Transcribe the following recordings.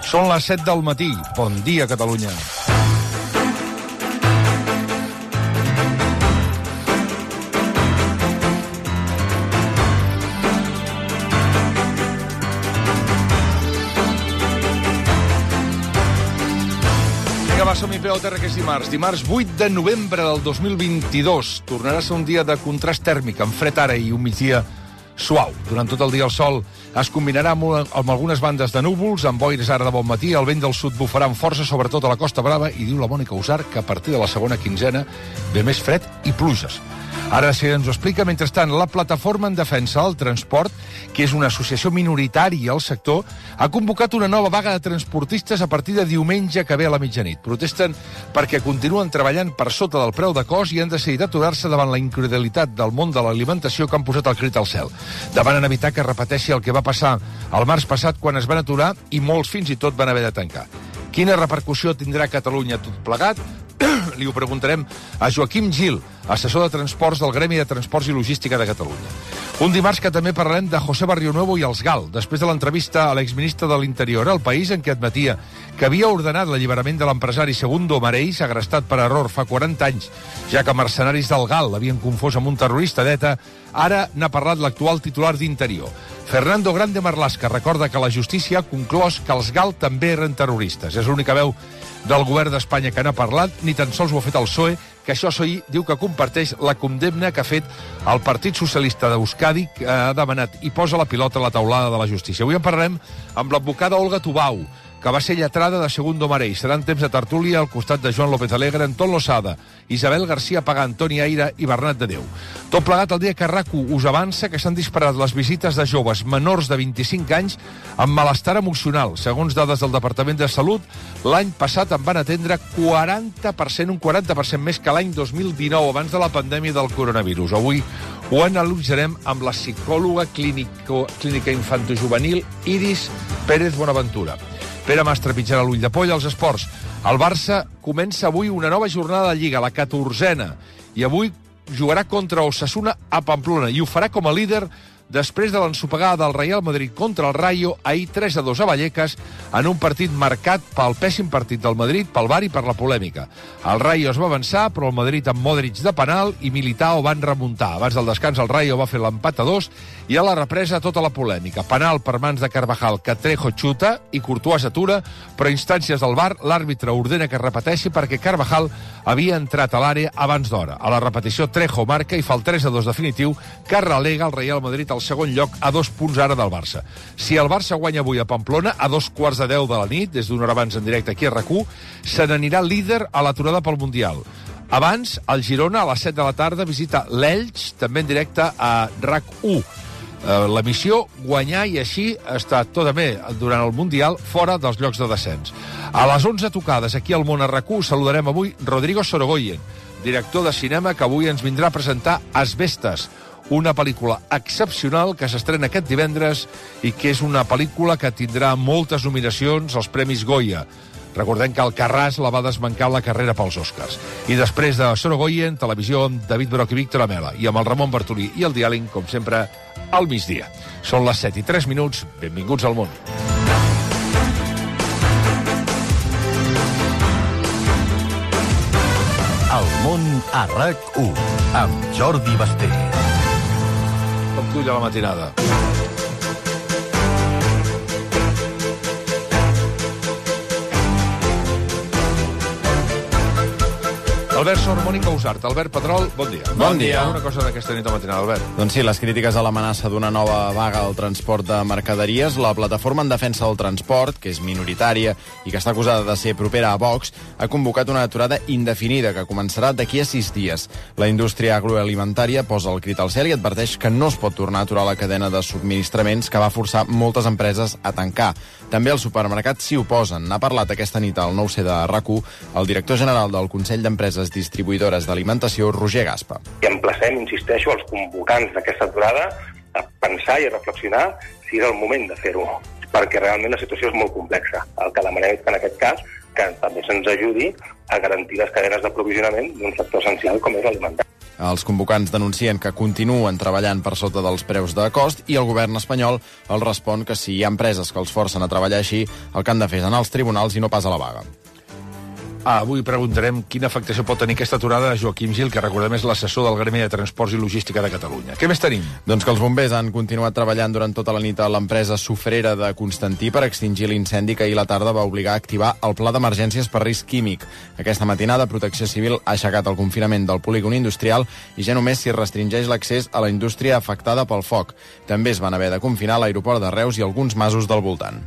Són les 7 del matí. Bon dia, Catalunya. Vinga, va, som-hi, peu a terra, que és dimarts. Dimarts 8 de novembre del 2022. Tornarà a ser un dia de contrast tèrmic, amb fred ara i un migdia suau. Durant tot el dia el sol es combinarà amb algunes bandes de núvols, amb boires ara de bon matí, el vent del sud bufarà amb força, sobretot a la Costa Brava, i diu la Mònica Usar que a partir de la segona quinzena ve més fred i pluges. Ara ens ho explica. Mentrestant, la Plataforma en Defensa del Transport, que és una associació minoritària al sector, ha convocat una nova vaga de transportistes a partir de diumenge que ve a la mitjanit. Protesten perquè continuen treballant per sota del preu de cost i han decidit aturar-se davant la incredulitat del món de l'alimentació que han posat el crit al cel. Demanen evitar que repeteixi el que va passar el març passat quan es van aturar i molts fins i tot van haver de tancar. Quina repercussió tindrà a Catalunya tot plegat? Li ho preguntarem a Joaquim Gil, assessor de transports del Gremi de Transports i Logística de Catalunya. Un dimarts que també parlarem de José Barrionuevo i els GAL, després de l'entrevista a l'exministre de l'Interior al País, en què admetia que havia ordenat l'alliberament de l'empresari Segundo Marell, segrestat per error fa 40 anys, ja que mercenaris del GAL l'havien confós amb un terrorista d'ETA. Ara n'ha parlat l'actual titular d'Interior. Fernando Grande Marlaska recorda que la justícia ha conclòs que els GAL també eren terroristes. És l'única veu del govern d'Espanya que n'ha parlat, ni tan sols ho ha fet el PSOE, que això sí, diu que comparteix la condemna que ha fet el Partit Socialista d'Euskadi, que ha demanat i posa la pilota a la taulada de la justícia. Avui en parlarem amb l'advocada Olga Tubau, que va ser lletrada de Segundo Marell. Seran temps de tertúlia al costat de Joan López Alegre, Anton Losada, Isabel García Pagà, Antoni Aira i Bernat de Déu. Tot plegat el dia que RAC1 us avança que s'han disparat les visites de joves menors de 25 anys amb malestar emocional. Segons dades del Departament de Salut, l'any passat en van atendre 40%, un 40% més que l'any 2019, abans de la pandèmia del coronavirus. Avui ho analitzarem amb la psicòloga clínica infantojuvenil Iris Pérez Bonaventura. Pere Mas trepitjarà l'ull de poll als esports. El Barça comença avui una nova jornada de Lliga, la 14a, i avui jugarà contra Osasuna a Pamplona, i ho farà com a líder després de l'ensopegada del Real Madrid contra el Rayo ahir 3-2 a Vallecas, en un partit marcat pel pèssim partit del Madrid, pel VAR i per la polèmica. El Rayo es va avançar, però el Madrid amb Modric de penal i Militao van remuntar. Abans del descans el Rayo va fer l'empat a 2 i a la represa tota la polèmica. Penal per mans de Carvajal, que Trejo xuta i Courtois s'atura, però a instàncies del VAR l'àrbitre ordena que repeteixi perquè Carvajal havia entrat a l'àrea abans d'hora. A la repetició Trejo marca i fa el 3-2 definitiu, que relega el Real Madrid al segon lloc a 2 punts ara del Barça. Si el Barça guanya avui a Pamplona a 2:15 de la nit, des d'una hora abans en directe aquí a RAC1, se n'anirà líder a l'aturada pel Mundial. Abans, el Girona, a les 7 de la tarda, visita l'Elx, també en directe a RAC1. La missió, guanyar i així estar també durant el Mundial fora dels llocs de descens. A les 11 tocades aquí al món a RAC1 saludarem avui Rodrigo Sorogoyen, director de cinema, que avui ens vindrà a presentar Asbestes, una pel·lícula excepcional que s'estrena aquest divendres i que és una pel·lícula que tindrà moltes nominacions als Premis Goya. Recordem que Alcarràs la va desmancar la carrera pels Oscars. I després de Sorogoyen, televisió amb David Broc i Víctor Amela, i amb el Ramon Bartolí i el Diàleg, com sempre, al migdia. Són les 7:03. Benvinguts al món. El món a RAC1, amb Jordi Basté. Com tu a la matinada. Albert Sor, Mònica Usart, Albert Pedrol, bon dia. Bon dia. Una cosa d'aquesta nit a matinada, Albert. Doncs sí, les crítiques a l'amenaça d'una nova vaga al transport de mercaderies, la Plataforma en Defensa del Transport, que és minoritària i que està acusada de ser propera a Vox, ha convocat una aturada indefinida que començarà d'aquí a 6 dies. La indústria agroalimentària posa el crit al cel i adverteix que no es pot tornar a aturar la cadena de subministraments que va forçar moltes empreses a tancar. També els supermercats s'hi oposen. N'ha parlat aquesta nit al 9C de RAC1 el director general del Consell d'Empreses Distribuïdores d'Alimentació, Roger Gaspa. I emplacem, insisteixo, els convocants d'aquesta aturada a pensar i a reflexionar si és el moment de fer-ho, perquè realment la situació és molt complexa. El que demanem és que en aquest cas que també se'ns ajudi a garantir les cadenes d'aprovisionament d'un sector essencial com és l'alimentari. Els convocants denuncien que continuen treballant per sota dels preus de cost i el govern espanyol els respon que si hi ha empreses que els forcen a treballar així, el que han de fer és anar als tribunals i no pas a la vaga. Avui preguntarem quina afectació pot tenir aquesta aturada a Joaquim Gil, que recordem és l'assessor del Gremi de Transports i Logística de Catalunya. Què més tenim? Doncs que els bombers han continuat treballant durant tota la nit a l'empresa sofrera de Constantí per extingir l'incendi que ahir a la tarda va obligar a activar el pla d'emergències per risc químic. Aquesta matinada, Protecció Civil ha aixecat el confinament del polígon industrial i ja només s'hi restringeix l'accés a la indústria afectada pel foc. També es van haver de confinar l'aeroport de Reus i alguns masos del voltant.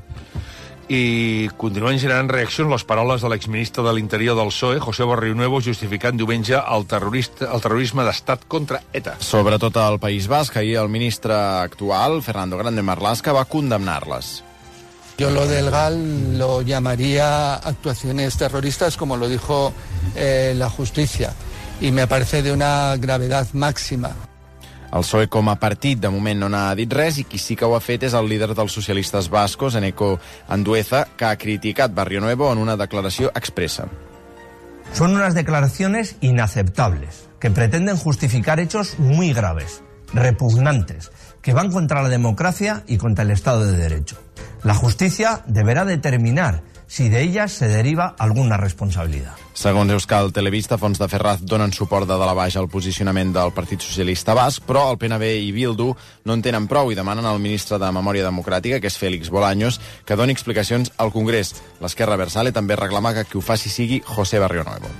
I continuen generant reaccions les paroles de l'exministre de l'Interior del PSOE, José Barrionuevo, justificant diumenge el terrorisme d'estat contra ETA. Sobretot al País Basc, ahir el ministre actual, Fernando Grande Marlaska, va condemnar-les. Yo lo del GAL lo llamaría actuaciones terroristas, como lo dijo la justicia, y me parece de una gravedad máxima. El PSOE com a partit de moment no n'ha dit res i qui sí que ho ha fet és el líder dels socialistes bascos, Eneko Andueza, que ha criticat Barrionuevo en una declaració expressa. Son unas declaraciones inaceptables, que pretenden justificar hechos muy graves, repugnantes, que van contra la democracia y contra el Estado de Derecho. La justicia deberá determinar si de ellas se deriva alguna responsabilidad. Segons Euskal Telebista, Fons de Ferraz donen suport de dalt a baix al posicionament del Partit Socialista Basc, però el PNB i Bildu no en tenen prou i demanen al ministre de Memòria Democràtica, que és Félix Bolaños, que doni explicacions al Congrés. L'Esquerra Abertzale també reclama que qui ho faci sigui José Barrionuevo.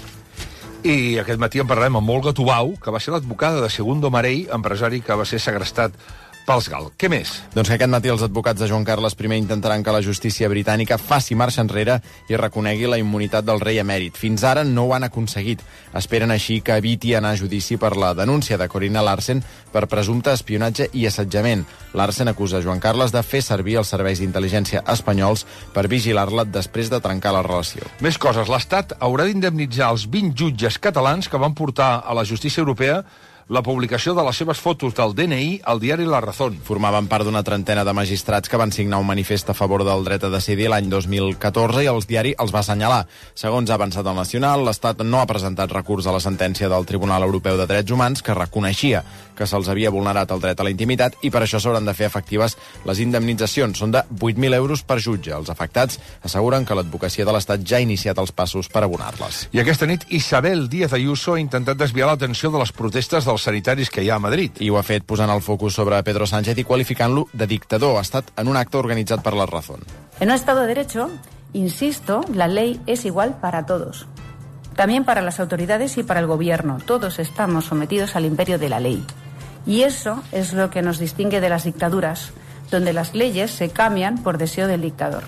I aquest matí en parlarem amb Olga Tubau, que va ser l'advocada de Segundo Marell, empresari que va ser segrestat pels GAL. Què més? Doncs que aquest matí els advocats de Joan Carles I intentaran que la justícia britànica faci marxa enrere i reconegui la immunitat del rei emèrit. Fins ara no ho han aconseguit. Esperen així que eviti anar a judici per la denúncia de Corina Larsen per presumpte espionatge i assetjament. Larsen acusa Joan Carles de fer servir els serveis d'intel·ligència espanyols per vigilar-la després de trencar la relació. Més coses. L'Estat haurà d'indemnitzar els 20 jutges catalans que van portar a la justícia europea la publicació de les seves fotos del DNI al diari La Razón. Formaven part d'una trentena de magistrats que van signar un manifest a favor del dret a decidir l'any 2014 i el diari els va assenyalar. Segons ha avançat el Nacional, l'Estat no ha presentat recurs a la sentència del Tribunal Europeu de Drets Humans que reconeixia que se'ls havia vulnerat el dret a la intimitat i per això s'hauran de fer efectives les indemnitzacions. Són de 8.000 euros per jutge. Els afectats asseguren que l'advocacia de l'Estat ja ha iniciat els passos per abonar-les. I aquesta nit Isabel Díaz Ayuso ha intentat desviar l'atenció de les protestes dels sanitaris que hi ha a Madrid. I ho ha fet posant el focus sobre Pedro Sánchez i qualificant-lo de dictador. Ha estat en un acte organitzat per La Razón. En un Estado de Derecho, insisto, la ley es igual para todos. También para las autoridades y para el gobierno. Todos estamos sometidos al imperio de la ley. Y eso es lo que nos distingue de las dictaduras, donde las leyes se cambian por deseo del dictador.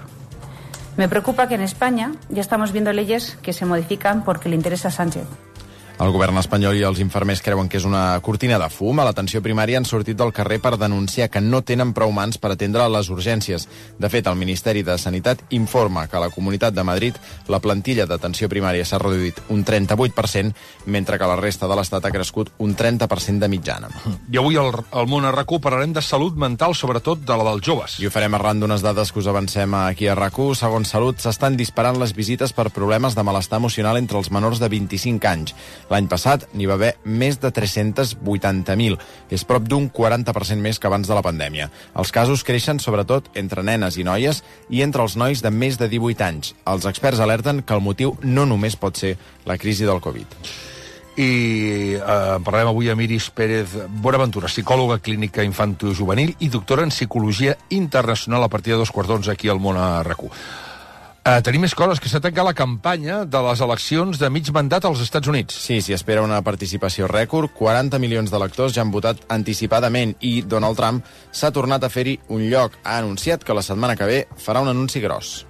Me preocupa que en España ya estamos viendo leyes que se modifican porque le interesa a Sánchez. El govern espanyol i els infermers creuen que és una cortina de fum. A l'atenció primària han sortit del carrer per denunciar que no tenen prou mans per atendre les urgències. De fet, el Ministeri de Sanitat informa que a la Comunitat de Madrid la plantilla d'atenció primària s'ha reduït un 38%, mentre que la resta de l'Estat ha crescut un 30% de mitjana. I avui al Món a RAC1 parlarem de salut mental, sobretot de la dels joves. I ho farem arran d'unes dades que us avancem aquí a RAC1. Segons Salut, s'estan disparant les visites per problemes de malestar emocional entre els menors de 25 anys. L'any passat n'hi va haver més de 380.000. És prop d'un 40% més que abans de la pandèmia. Els casos creixen sobretot entre nenes i noies i entre els nois de més de 18 anys. Els experts alerten que el motiu no només pot ser la crisi del Covid. I parlarem avui amb Iris Pérez Bonaventura, psicòloga clínica infantojuvenil i doctora en psicologia internacional a partir de 2:15 aquí al Món a RAC1. Tenim més coses, que s'ha tancat la campanya de les eleccions de mig mandat als Estats Units. Sí, s'hi espera una participació rècord. 40 milions d'electors ja han votat anticipadament i Donald Trump s'ha tornat a fer-hi un lloc. Ha anunciat que la setmana que ve farà un anunci gros.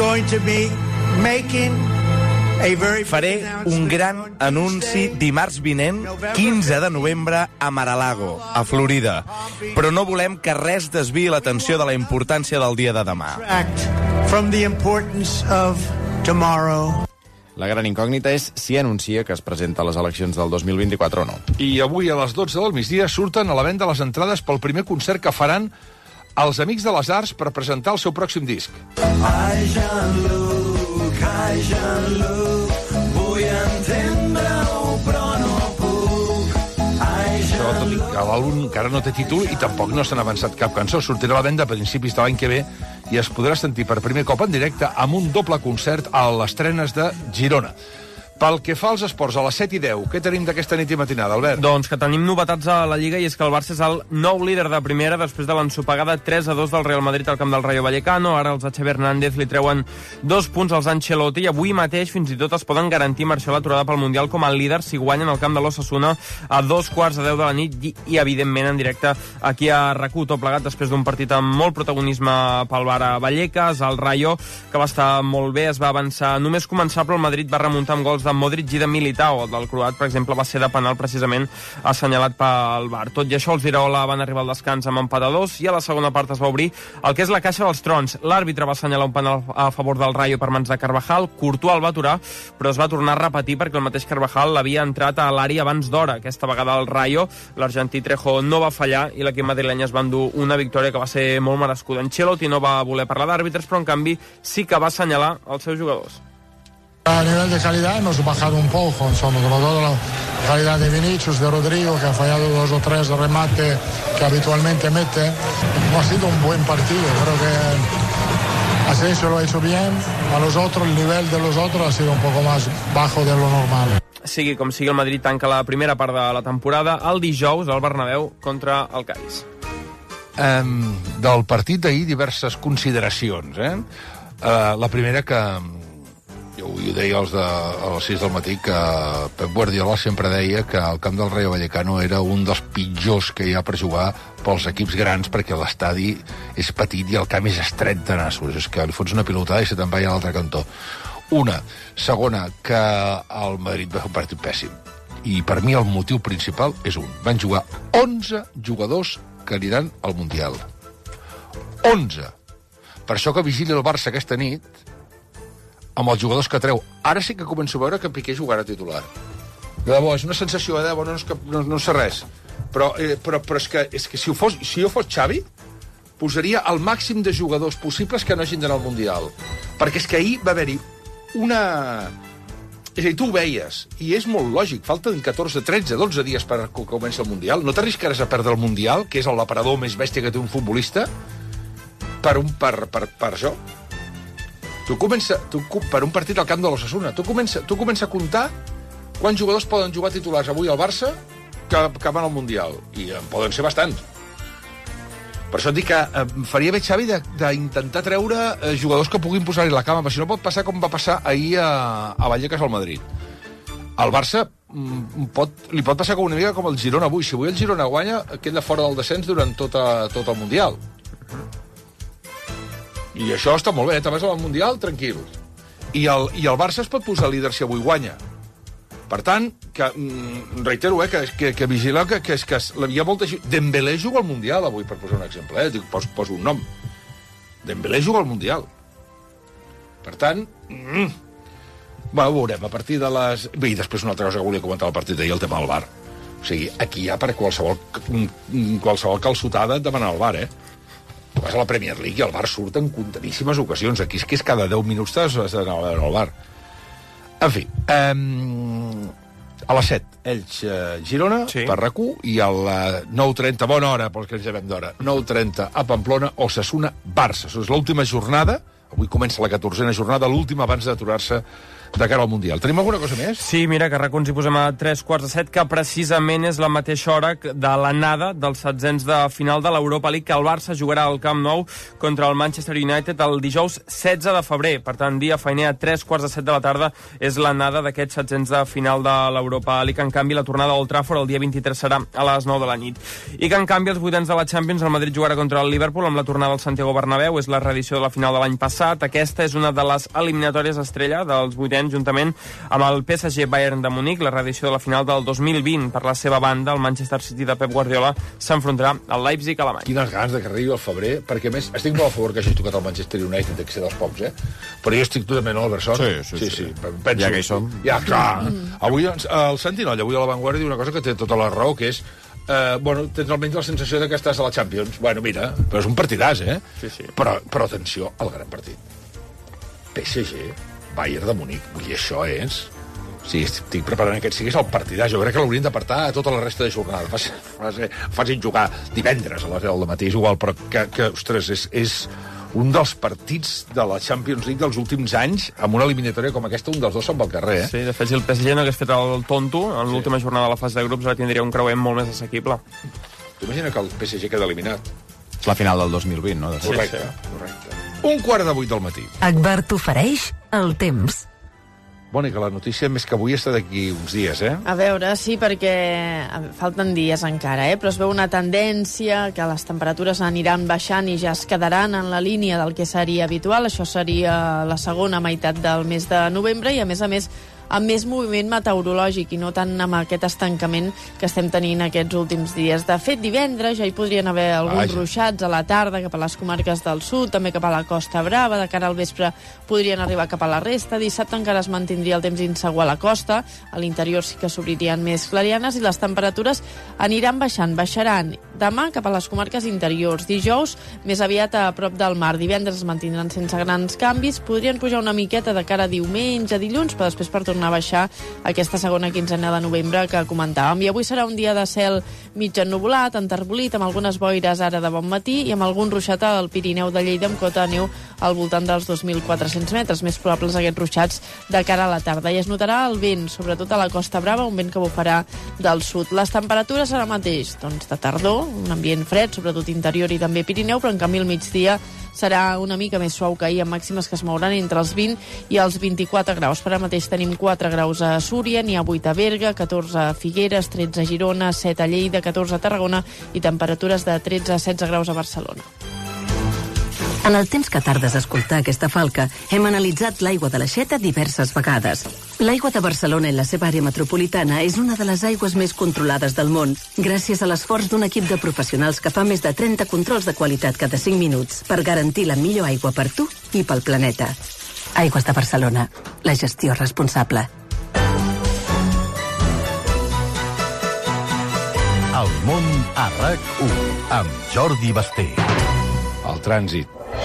Faré un gran anunci dimarts vinent, 15 de novembre, a Mar-a-Lago, a Florida. Però no volem que res desviï l'atenció de la importància del dia de demà. La gran incògnita és si anuncia que es presenta a les eleccions del 2024 o no. I avui a les 12 del migdia surten a la venda les entrades pel primer concert que faran els Amics de les Arts per presentar el seu pròxim disc. Ai, Jean-Luc, vull entendre-ho, però no puc. que l'àlbum encara no té títol i tampoc no s'han avançat cap cançó. Sortirà a la venda a principis de l'any que ve i es podrà sentir per primer cop en directe amb un doble concert a les Trenes de Girona. Pel que fa als esports, a les 7:10, què tenim d'aquesta nit i matinada, Albert? Doncs que tenim novetats a la Lliga i és que el Barça és el nou líder de primera després de l'ensopegada 3-2 del Real Madrid al camp del Rayo Vallecano. Ara els de Xavi Hernández li treuen 2 punts als Ancelotti i avui mateix fins i tot es poden garantir marxar l'aturada pel Mundial com a líder si guanyen el camp de l'Osasuna a 2:15 de la nit i evidentment, en directe aquí a RAC1, tot plegat després d'un partit amb molt protagonisme pel Bar a Vallecas. El Rayo, que va estar molt bé, es va avançar. Només començar, però el Madrid va remuntar amb gols de Modric i de Militao. El del croat, per exemple, va ser de penal precisament assenyalat pel VAR. Tot i això, els d'Iraola van arribar al descans amb empat a 2 i a la segona part es va obrir el que és la caixa dels trons. L'àrbitre va assenyalar un penal a favor del Rayo per mans de Carvajal. Courtois el va aturar, però es va tornar a repetir perquè el mateix Carvajal l'havia entrat a l'àrea abans d'hora. Aquesta vegada el Rayo, l'argentí Trejo, no va fallar i l'equip madrileny es va endur una victòria que va ser molt merescuda. Ancelotti no va voler parlar d'àrbitres, però en canvi sí que va assenyalar els seus jugadors. A nivel de calidad hemos bajado un poco, sobre todo la calidad de Vinicius, de Rodrigo, que ha fallado 2 o 3 remates que habitualmente mete. No ha sido un buen partido, creo que Asensio lo ha hecho bien, a los otros, el nivel de los otros ha sido un poco más bajo de lo normal. Sigui com sigui, el Madrid tanca la primera part de la temporada el dijous al Bernabéu contra el Cádiz. Del partit d'ahir, diverses consideracions. La primera que... Jo ho deia a les 6 del matí, que Pep Guardiola sempre deia que el camp del Rayo Vallecano era un dels pitjors que hi ha per jugar pels equips grans, perquè l'estadi és petit i el camp és estret de nassos. És que li fots una pilotada i se te'n va a l'altre cantó. Una. Segona, que el Madrid va fer un partit pèssim. I per mi el motiu principal és un. Van jugar 11 jugadors que aniran al Mundial. 11. Per això que vigili el Barça aquesta nit amb els jugadors que treu. Ara sí que començo a veure que Piqué jugarà titular. De debò, és una sensació, de debò, no sé res. Però és que si jo fos Xavi, posaria el màxim de jugadors possibles que no hagin d'anar al Mundial. Perquè és que ahir va haver-hi una... És a dir, tu ho veies, i és molt lògic, falten 14, 13, 12 dies per que comenci el Mundial. No t'arriscaràs a perdre el Mundial, que és l'aparador més bèstia que té un futbolista, per això. Per un partit al camp de l'Osasuna. Tu comença a comptar quants jugadors poden jugar titulars avui al Barça que van al Mundial. I en poden ser bastants. Per això et dic que faria bé Xavi d'intentar treure jugadors que puguin posar-hi la cama, perquè si no pot passar com va passar ahir a Vallecas al Madrid. Al Barça li pot passar com una mica com el Girona avui. Si avui el Girona guanya, queda fora del descens durant tot el Mundial. I això està molt bé, te'n vas al Mundial, tranquil. I el Barça es pot posar líder si avui guanya. Per tant, reitero, que vigilar que hi ha molta gent... Dembélé juga al Mundial avui, per posar un exemple, poso un nom. Dembélé juga al Mundial. Per tant, ho veurem a partir de les... Bé, i després una altra cosa que volia comentar al partit d'ahir, el tema del VAR. O sigui, aquí hi ha per qualsevol calçotada demanar el VAR, vas a la Premier League i el VAR surt en comptadíssimes ocasions. Aquí és que és cada 10 minuts has d'anar a veure el VAR. En fi, a les 7, Elx-Girona, sí, per RAC1, i a la 9:30, bona hora, pels que ens llevem d'hora, 9:30 a Pamplona, Osasuna-Barça. Això és l'última jornada, avui comença la 14a jornada, l'última abans d'aturar-se de cara al Mundial. Tenim alguna cosa més? Sí, mira, que RAC1 ens hi posem a 3:45, que precisament és la mateixa hora de l'anada dels setzents de final de l'Europa League, que el Barça jugarà al Camp Nou contra el Manchester United el dijous 16 de febrer. Per tant, dia feiner a 3:45 de la tarda és l'anada d'aquests setzents de final de l'Europa League. En canvi, la tornada a Old Trafford el dia 23 serà a les 9 de la nit. I que, en canvi, els vuitens de la Champions, el Madrid jugarà contra el Liverpool amb la tornada al Santiago Bernabéu. És la reedició de la final de l'any passat. Aquesta és una de les eliminatòries estrella dels vuitens, juntament amb el PSG Bayern de Munic, la reedició de la final del 2020. Per la seva banda, el Manchester City de Pep Guardiola s'enfrontarà al Leipzig alemany. Quines ganes que arribi al febrer, perquè a més estic molt a favor que hagi tocat el Manchester United, que ser dels pocs, però jo estic totalment al Bersón. Sí. Penso, ja que hi som. Ja, clar. Avui el Santinolla, avui a La Vanguardia, diu una cosa que té tota la raó, que és tens almenys la sensació de que estàs a la Champions. Bueno, mira, però és un partidàs, Sí. Però atenció al gran partit. PSG, Bayern de Munic, i això és Sí, estic preparant aquest. Si és el partidàs, jo crec que l'haurien d'apartar a tota la resta de jornada. Facin jugar divendres a les 10 del matí, és igual, però que ostres, és un dels partits de la Champions League dels últims anys, amb una eliminatòria com aquesta, un dels dos se'n va al carrer, Sí, de fet, si el PSG no hagués fet el tonto, en l'última jornada de la fase de grups ara tindria un creuer molt més assequible. T'imagina que el PSG queda eliminat? És la final del 2020, no? Correcte. 1:15 del matí. Agbar t'ofereix el temps. Mònica, la notícia més que avui està d'aquí uns dies, A veure, sí, perquè falten dies encara, però es veu una tendència que les temperatures aniran baixant i ja es quedaran en la línia del que seria habitual. Això seria la segona meitat del mes de novembre i, a més, amb més moviment meteorològic i no tant amb aquest estancament que estem tenint aquests últims dies. De fet, divendres ja hi podrien haver alguns ruixats a la tarda cap a les comarques del sud, també cap a la Costa Brava, de cara al vespre podrien arribar cap a la resta. Dissabte encara es mantindria el temps insegur a la costa, a l'interior sí que s'obririen més clarianes i les temperatures aniran baixaran demà cap a les comarques interiors. Dijous, més aviat a prop del mar. Divendres es mantindran sense grans canvis, podrien pujar una miqueta de cara a diumenge, dilluns, però després per tornar a baixar aquesta segona quinzena de novembre que comentàvem. I avui serà un dia de cel mig ennuvolat, enterbolit, amb algunes boires ara de bon matí i amb algun ruixat al Pirineu de Lleida amb cota de neu al voltant dels 2.400 metres. Més probables aquests ruixats de cara a la tarda. I es notarà el vent, sobretot a la Costa Brava, un vent que bufarà del sud. Les temperatures ara mateix, doncs de tardor, un ambient fred, sobretot interior i també Pirineu, però en canvi al migdia serà una mica més suau que ahir, amb màximes que es mouran entre els 20 i els 24 graus. Per ara mateix tenim 4 graus a Súria, n'hi ha 8 a Berga, 14 a Figueres, 13 a Girona, 7 a Lleida, 14 a Tarragona i temperatures de 13 a 16 graus a Barcelona. En el temps que tardes a escoltar aquesta falca, hem analitzat l'aigua de l'Aixeta diverses vegades. L'aigua de Barcelona i la seva àrea metropolitana és una de les aigües més controlades del món, gràcies a l'esforç d'un equip de professionals que fa més de 30 controls de qualitat cada 5 minuts per garantir la millor aigua per tu i pel planeta. Aigües de Barcelona, la gestió responsable. El món a RAC1 amb Jordi Basté. El trànsit.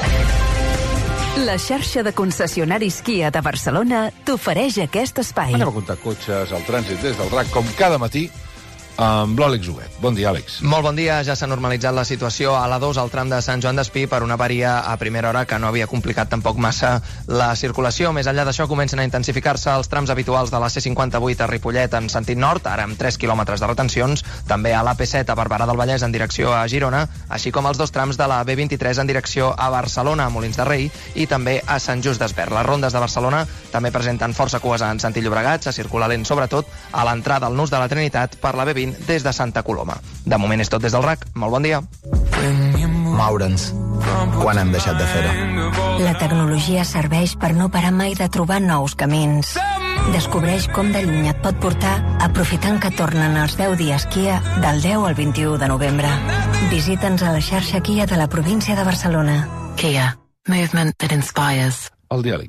La xarxa de concessionaris Kia de Barcelona t'ofereix aquest espai. Anem a comptar cotxes al trànsit des del RAC, com cada matí, amb l'Àlex Huguet. Bon dia, Àlex. Molt bon dia. Ja s'ha normalitzat la situació a l'A2 al tram de Sant Joan d'Espí per una avaria a primera hora que no havia complicat tampoc massa la circulació. Més enllà d'això, comencen a intensificar-se els trams habituals de la C58 a Ripollet en sentit nord, ara amb 3 quilòmetres de retencions, també a l'AP7 a Barberà del Vallès en direcció a Girona, així com els 2 trams de la B23 en direcció a Barcelona, a Molins de Rei, i també a Sant Just Desvern. Les rondes de Barcelona també presenten força cues en sentit Llobregat, se circula lent sobretot a l'entrada al Nus de la Trinitat per la B20 des de Santa Coloma. De moment és tot des del RAC. Molt bon dia. Moure'ns. Quan hem deixat de fer-ho? La tecnologia serveix per no parar mai de trobar nous camins. Descobreix com de lluny et pot portar aprofitant que tornen els 10 dies Kia del 10 al 21 de novembre. Visita'ns a la xarxa Kia de la província de Barcelona. Kia. Movement that inspires. El diàleg.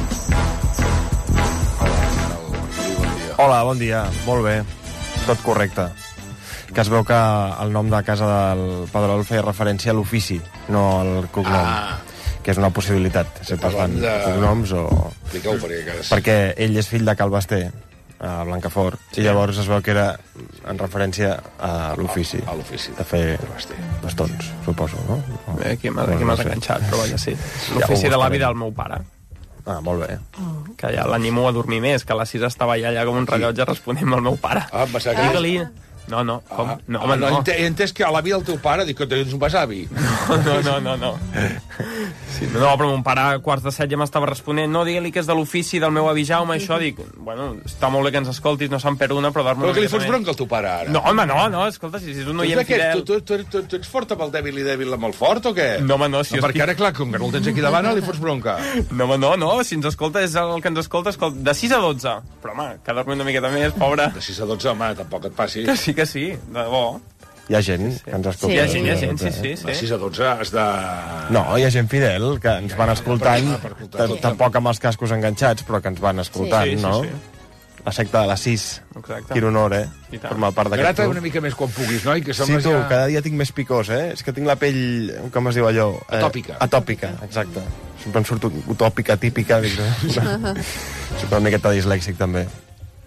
Hola, bon dia. Molt bé. Tot correcte. Que es veu que el nom de casa del Pedrol feia referència a l'ofici, no al cognom. Que és una possibilitat. Si parlant de cognoms o... Explica-ho, perquè ell és fill de Cal Basté, a Blancafort, i llavors es veu que era en referència a l'ofici. A l'ofici. De fer bastons, suposo, no? Bé, aquí m'has enganxat, però vaja, sí. L'ofici de l'avi del meu pare. Ah, molt bé. Que ja l'animo a dormir més, que a les 6 estava allà com un rellotge responent al meu pare. Ah, em va ser que... Digue-li... No, com? No, home, no. He entès que a l'avi del teu pare, dic que tens un besavi. No. Sí, no, però mon pare a 6:15 ja m'estava responent, no, digue-li que és de l'ofici del meu avi Jaume, això, dic, bueno, està molt bé que ens escoltis, no se'n per una, però dar-me... Però que li fots bronca al teu pare, ara? No, home, no, escolta, si és un oient fidel... Tu ets fort amb el dèbil i dèbil amb el fort, o què? No, home, no, si... No, perquè ara, clar, com que no el tens aquí davant, li fots bronca. No, home, no, si ens escolta és el que ens escolta, de 6 a 12. Però, home, que dormi una miqueta més, pobre. De 6 a 12, home, tampoc et passi. Que sí, de debò. Hi ha gent que ens escolta. Sí. Hi ha gent, sí. De 6 a 12 has de... No, hi ha gent fidel, que ens van escoltant, tampoc amb els cascos enganxats, però que ens van escoltant, no? La secta de les 6. Exacte. Quin honor, formar part d'aquest Grata una mica més quan puguis, noi? Que sí, tu, cada dia tinc més picós, És que tinc la pell, com es diu allò? Atòpica. Atòpica, exacte. Sempre em surt utòpica, típica. Soc una miqueta dislèxic, també.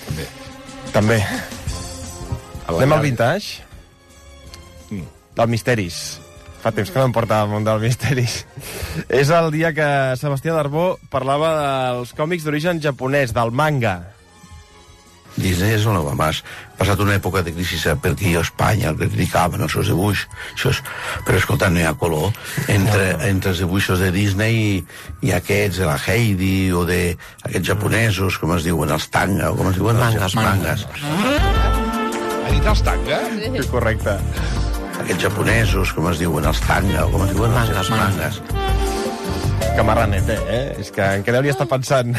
També. Anem al vintage? Del Misteris. Fa temps que no em portava al món del Misteris. És el dia que Sebastià Darbó parlava dels còmics d'origen japonès, del manga. Disney és una nova mas. Ha passat una època de crisi per aquí a Espanya, el que criticaven els seus dibuixos, però escolta, no hi ha color entre els dibuixos de Disney i aquests de la Heidi o d'aquests japonesos, com es diuen, els tanga, o com es diuen? Mangas. Ha dit els tanga? Sí, correcte. Aquests japonesos, com es diuen, els tanga, o com es diuen? Mangas. Que marranet, És que en què hauria estat pensant?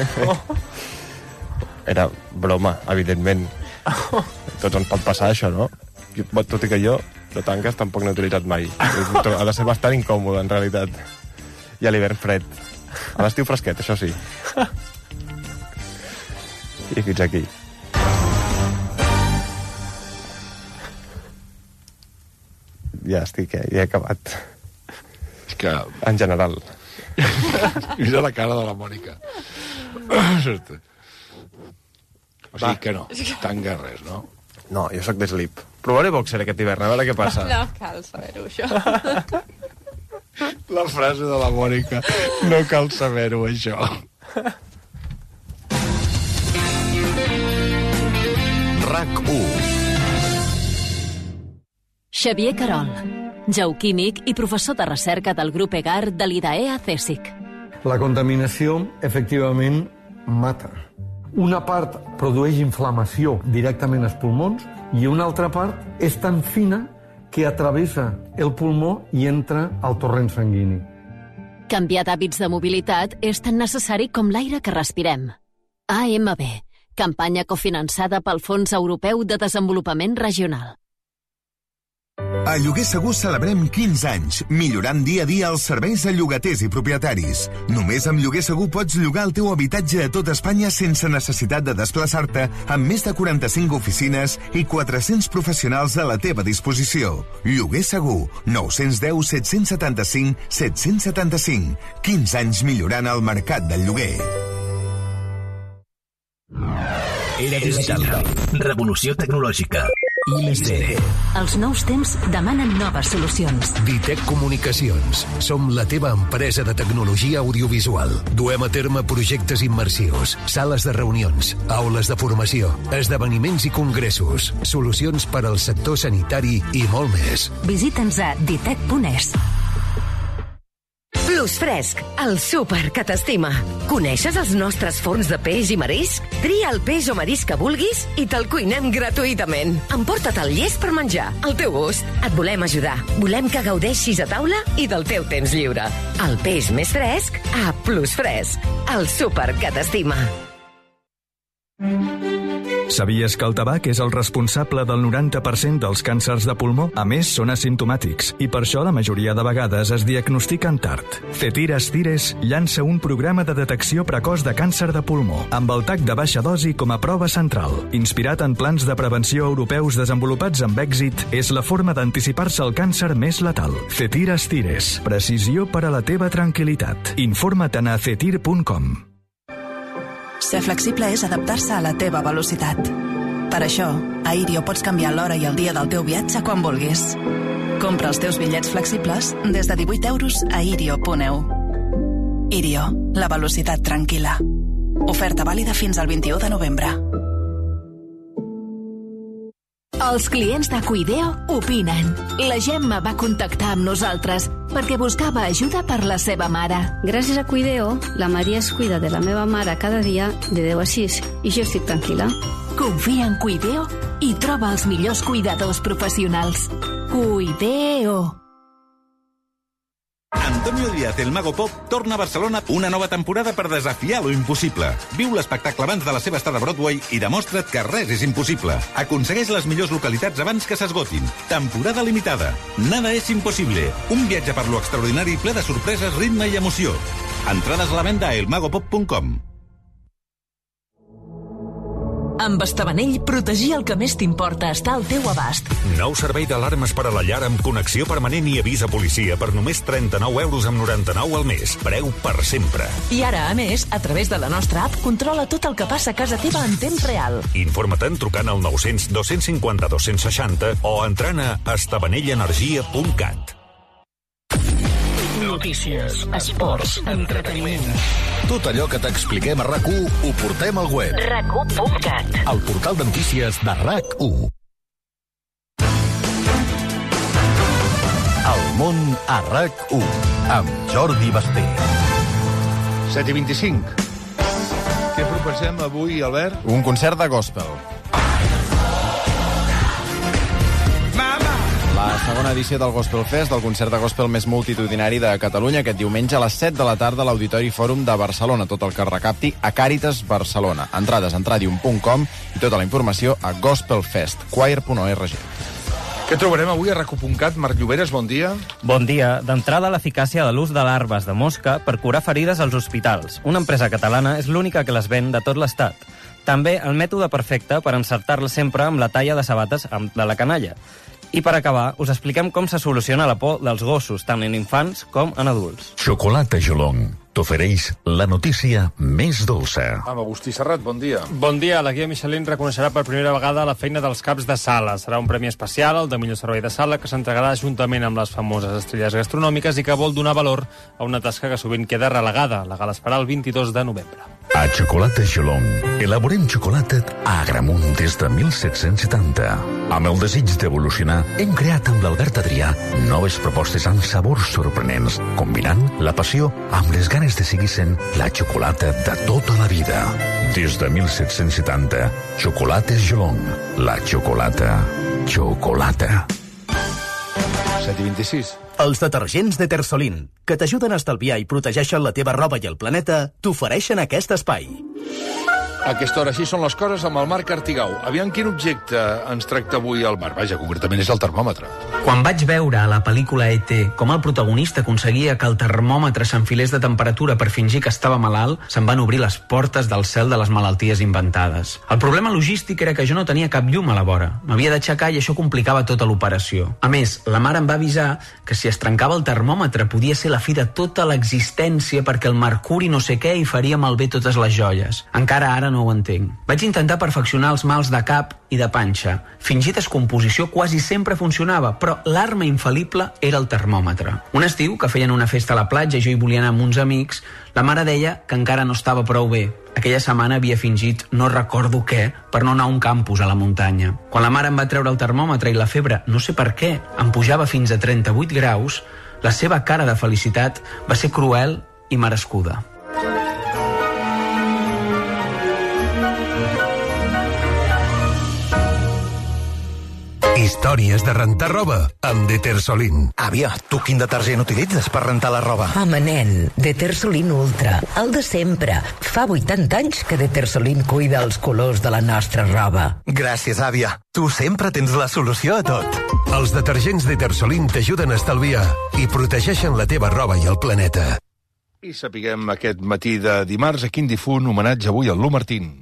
Era broma, evidentment. Tots ens pot passar això, no? Tot i que jo, de tanques, tampoc n'he utilitzat mai. Ha de ser bastant incòmode, en realitat. I a l'hivern fred. A l'estiu fresquet, això sí. I fins aquí. Ja estic, ja he acabat. És que... En general. Mira la cara de la Mònica. O sigui que no, tanga res, no? No, jo sóc de slip. Provaré boxer aquest hivern, a veure què passa. No cal saber-ho, això. La frase de la Mònica, no cal saber-ho, això. RAC1. Xavier Carol, geoquímic i professor de recerca del grup EGAR de l'IDAEA CSIC. La contaminació, efectivament, mata. Una part produeix inflamació directament als pulmons i una altra part és tan fina que atravessa el pulmó i entra al torrent sanguini. Canviar d'hàbits de mobilitat és tan necessari com l'aire que respirem. AMB, campanya cofinançada pel Fons Europeu de Desenvolupament Regional. A Lloguer Segur celebrem 15 anys, millorant dia a dia els serveis a llogaters i propietaris. Només amb Lloguer Segur pots llogar el teu habitatge a tot Espanya sense necessitat de desplaçar-te, amb més de 45 oficines i 400 professionals a la teva disposició. Lloguer Segur, 910 775 775. 15 anys millorant el mercat del lloguer. Era digital. Revolució tecnològica. I+D. Els nous temps demanen noves solucions. Ditec Comunicacions. Som la teva empresa de tecnologia audiovisual. Duem a terme projectes immersius, sales de reunions, aules de formació, esdeveniments i congressos, solucions per al sector sanitari i molt més. Visita'ns a ditec.es. Plus Fresc, el súper que t'estima. Coneixes els nostres forns de peix i marisc? Tria el peix o marisc que vulguis i te'l cuinem gratuïtament. Emporta't el llest per menjar, al teu gust. Et volem ajudar. Volem que gaudeixis a taula i del teu temps lliure. El peix més fresc a Plus Fresc, el súper que t'estima. Sabies que el tabac és el responsable del 90% dels càncers de pulmó? A més, són asimptomàtics i per això la majoria de vegades es diagnostiquen tard. Cetira Stires llança un programa de detecció precoç de càncer de pulmó amb el TAC de baixa dosi com a prova central. Inspirat en plans de prevenció europeus desenvolupats amb èxit, és la forma d'anticipar-se al càncer més letal. Cetira Stires. Precisió per a la teva tranquil·litat. Informa't a cetir.com. Ser flexible és adaptar-se a la teva velocitat. Per això, a Irio pots canviar l'hora i el dia del teu viatge quan vulguis. Compra els teus bitllets flexibles des de 18 euros a irio.eu. Irio, la velocitat tranquil·la. Oferta vàlida fins al 21 de novembre. Els clients de Cuideo opinen. La Gemma va contactar amb nosaltres perquè buscava ajuda per la seva mare. Gràcies a Cuideo, la Maria es cuida de la meva mare cada dia de 10 a 6 i jo estic tranquil·la. Confia en Cuideo i troba els millors cuidadors professionals. Cuideo. Antonio Díaz, el Mago Pop, torna a Barcelona una nova temporada per desafiar lo impossible. Viu l'espectacle abans de la seva estada a Broadway i demostra't que res és impossible. Aconsegueix les millors localitats abans que s'esgotin. Temporada limitada. Nada és impossible. Un viatge per lo extraordinari ple de sorpreses, ritme i emoció. Entrades a la venda a elmagopop.com. Amb Estabanell, protegir el que més t'importa està al teu abast. Nou servei d'alarmes per a la llar amb connexió permanent i avís a policia per només 39,99 € al mes. Preu per sempre. I ara, a més, a través de la nostra app, controla tot el que passa a casa teva en temps real. Informa't trucant al 900 250 260 o entrant a estabanellenergia.cat. Notícies, esports, entreteniment. Tot allò que t'expliquem a RAC1 ho portem al web. RAC1.cat. El portal de notícies de RAC1. El món a RAC1 amb Jordi Basté. 7:25. Què proposem avui, Albert? Un concert de gospel. La segona edició del Gospel Fest, del concert de gospel més multitudinari de Catalunya, aquest diumenge a les 7 de la tarda a l'Auditori Fòrum de Barcelona. Tot el que recapti a Càritas Barcelona. Entrades a entradium.com i tota la informació a gospelfestchoir.org. Què trobarem avui a RAC1.cat? Marc Lloberes, bon dia. Bon dia. D'entrada, l'eficàcia de l'ús de larves de mosca per curar ferides als hospitals. Una empresa catalana és l'única que les ven de tot l'Estat. També el mètode perfecte per encertar-les sempre amb la talla de sabates de la canalla. I per acabar, us expliquem com se soluciona la por dels gossos, tant en infants com en adults. Xocolata Jolong t'ofereix la notícia més dolça. Amb Agustí Serrat, bon dia. Bon dia. La guia Michelin reconeixerà per primera vegada la feina dels caps de sala. Serà un premi especial, el de millor servei de sala, que s'entregarà juntament amb les famoses estrelles gastronòmiques i que vol donar valor a una tasca que sovint queda relegada. La gala es farà el 22 de novembre. A Xocolata Jolong elaborem xocolata a Agramunt des de 1770. Amb el desig d'evolucionar, hem creat amb l'Albert Adrià noves propostes amb sabors sorprenents, combinant la passió amb les ganes de seguir sent la xocolata de tota la vida. Des de 1770, Xocolates Jolong. La xocolata. 7:26. Els detergents de Tersolin, que t'ajuden a estalviar i protegeixen la teva roba i el planeta, t'ofereixen aquest espai. A aquesta hora, així són les coses amb el Marc Artigau. Aviam quin objecte ens tracta avui el Marc. Vaja, concretament és el termòmetre. Quan vaig veure a la pel·lícula E.T. com el protagonista aconseguia que el termòmetre s'enfilés de temperatura per fingir que estava malalt, se'n van obrir les portes del cel de les malalties inventades. El problema logístic era que jo no tenia cap llum a la vora. M'havia d'aixecar i això complicava tota l'operació. A més, la mare em va avisar que si es trencava el termòmetre podia ser la fi de tota l'existència perquè el mercuri no sé què hi faria malbé totes les joies. Encara ara no ho entenc. Vaig intentar perfeccionar els mals de cap i de panxa. Fingir descomposició quasi sempre funcionava, però l'arma infal·lible era el termòmetre. Un estiu, que feien una festa a la platja i jo hi volia anar amb uns amics, la mare deia que encara no estava prou bé. Aquella setmana havia fingit no recordo què per no anar a un campus a la muntanya. Quan la mare em va treure el termòmetre i la febre, no sé per què, em pujava fins a 38 graus, la seva cara de felicitat va ser cruel i merescuda. Històries de rentar roba amb Detersolin. Àvia, tu quin detergent utilitzes per rentar la roba? Home, nen, Detersolin Ultra, el de sempre. Fa 80 anys que Detersolin cuida els colors de la nostra roba. Gràcies, àvia. Tu sempre tens la solució a tot. Els detergents Detersolin t'ajuden a estalviar i protegeixen la teva roba i el planeta. I sapiguem aquest matí de dimarts a quin difunt homenatge avui al Lu Martín.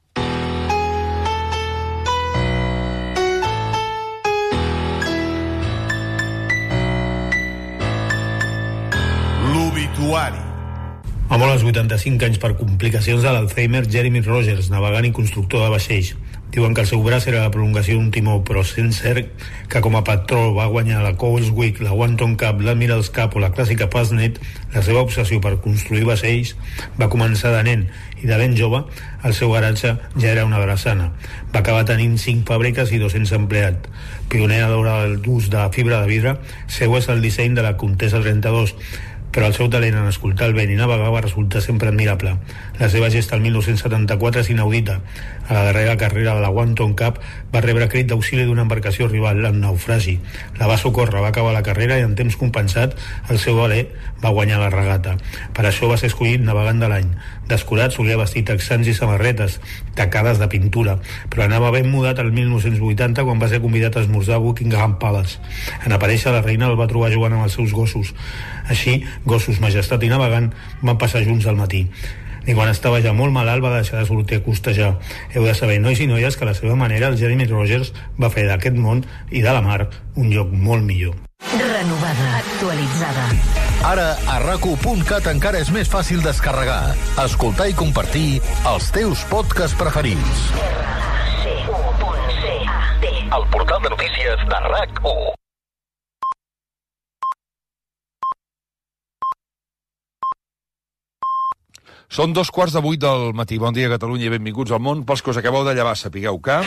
L'obituari. Ha mort als 85 anys per complicacions de l'Alzheimer Jeremy Rogers, navegant i constructor de vaixells. Diuen que el seu braç era la prolongació d'un timó, però sense que com a patró va guanyar la Cowellswick, la Wanton Cup, l'Admiral's Cup o la clàssica Fastnet, la seva obsessió per construir vaixells va començar de nen i de ben jove el seu garatge ja era una drassana. Va acabar tenint 5 fàbriques i 200 empleats. Pionera del d'ús de fibra de vidre, seu és el disseny de la Contessa 32, però el seu talent en escoltar el vent i navegar va resultar sempre admirable. La seva gesta el 1974 és inaudita. A la darrera carrera de la Wanton Cup va rebre crit d'auxili d'una embarcació rival en naufragi. La va socórrer, va acabar la carrera i en temps compensat el seu valer va guanyar la regata. Per això va ser escollit navegant de l'any. Descurat solia vestir texans i samarretes tacades de pintura, però anava ben mudat el 1980 quan va ser convidat a esmorzar a Buckingham Palace. En aparèixer la reina el va trobar jugant amb els seus gossos. Així, gossos, majestat i navegant van passar junts al matí. ni quan estava ja molt malalt va deixar de sortir a costejar. Heu de saber, nois i noies, que a la seva manera el Jeremy Rogers va fer d'aquest món i de la mar un lloc molt millor. Renovada, actualitzada. Ara, a RAC1.cat encara és més fàcil descarregar, escoltar i compartir els teus podcasts preferits. El portal de notícies de RAC1. Són 7:45 del matí. Bon dia, Catalunya, i benvinguts al món. Pels que us acabeu de llevar, sapigueu que...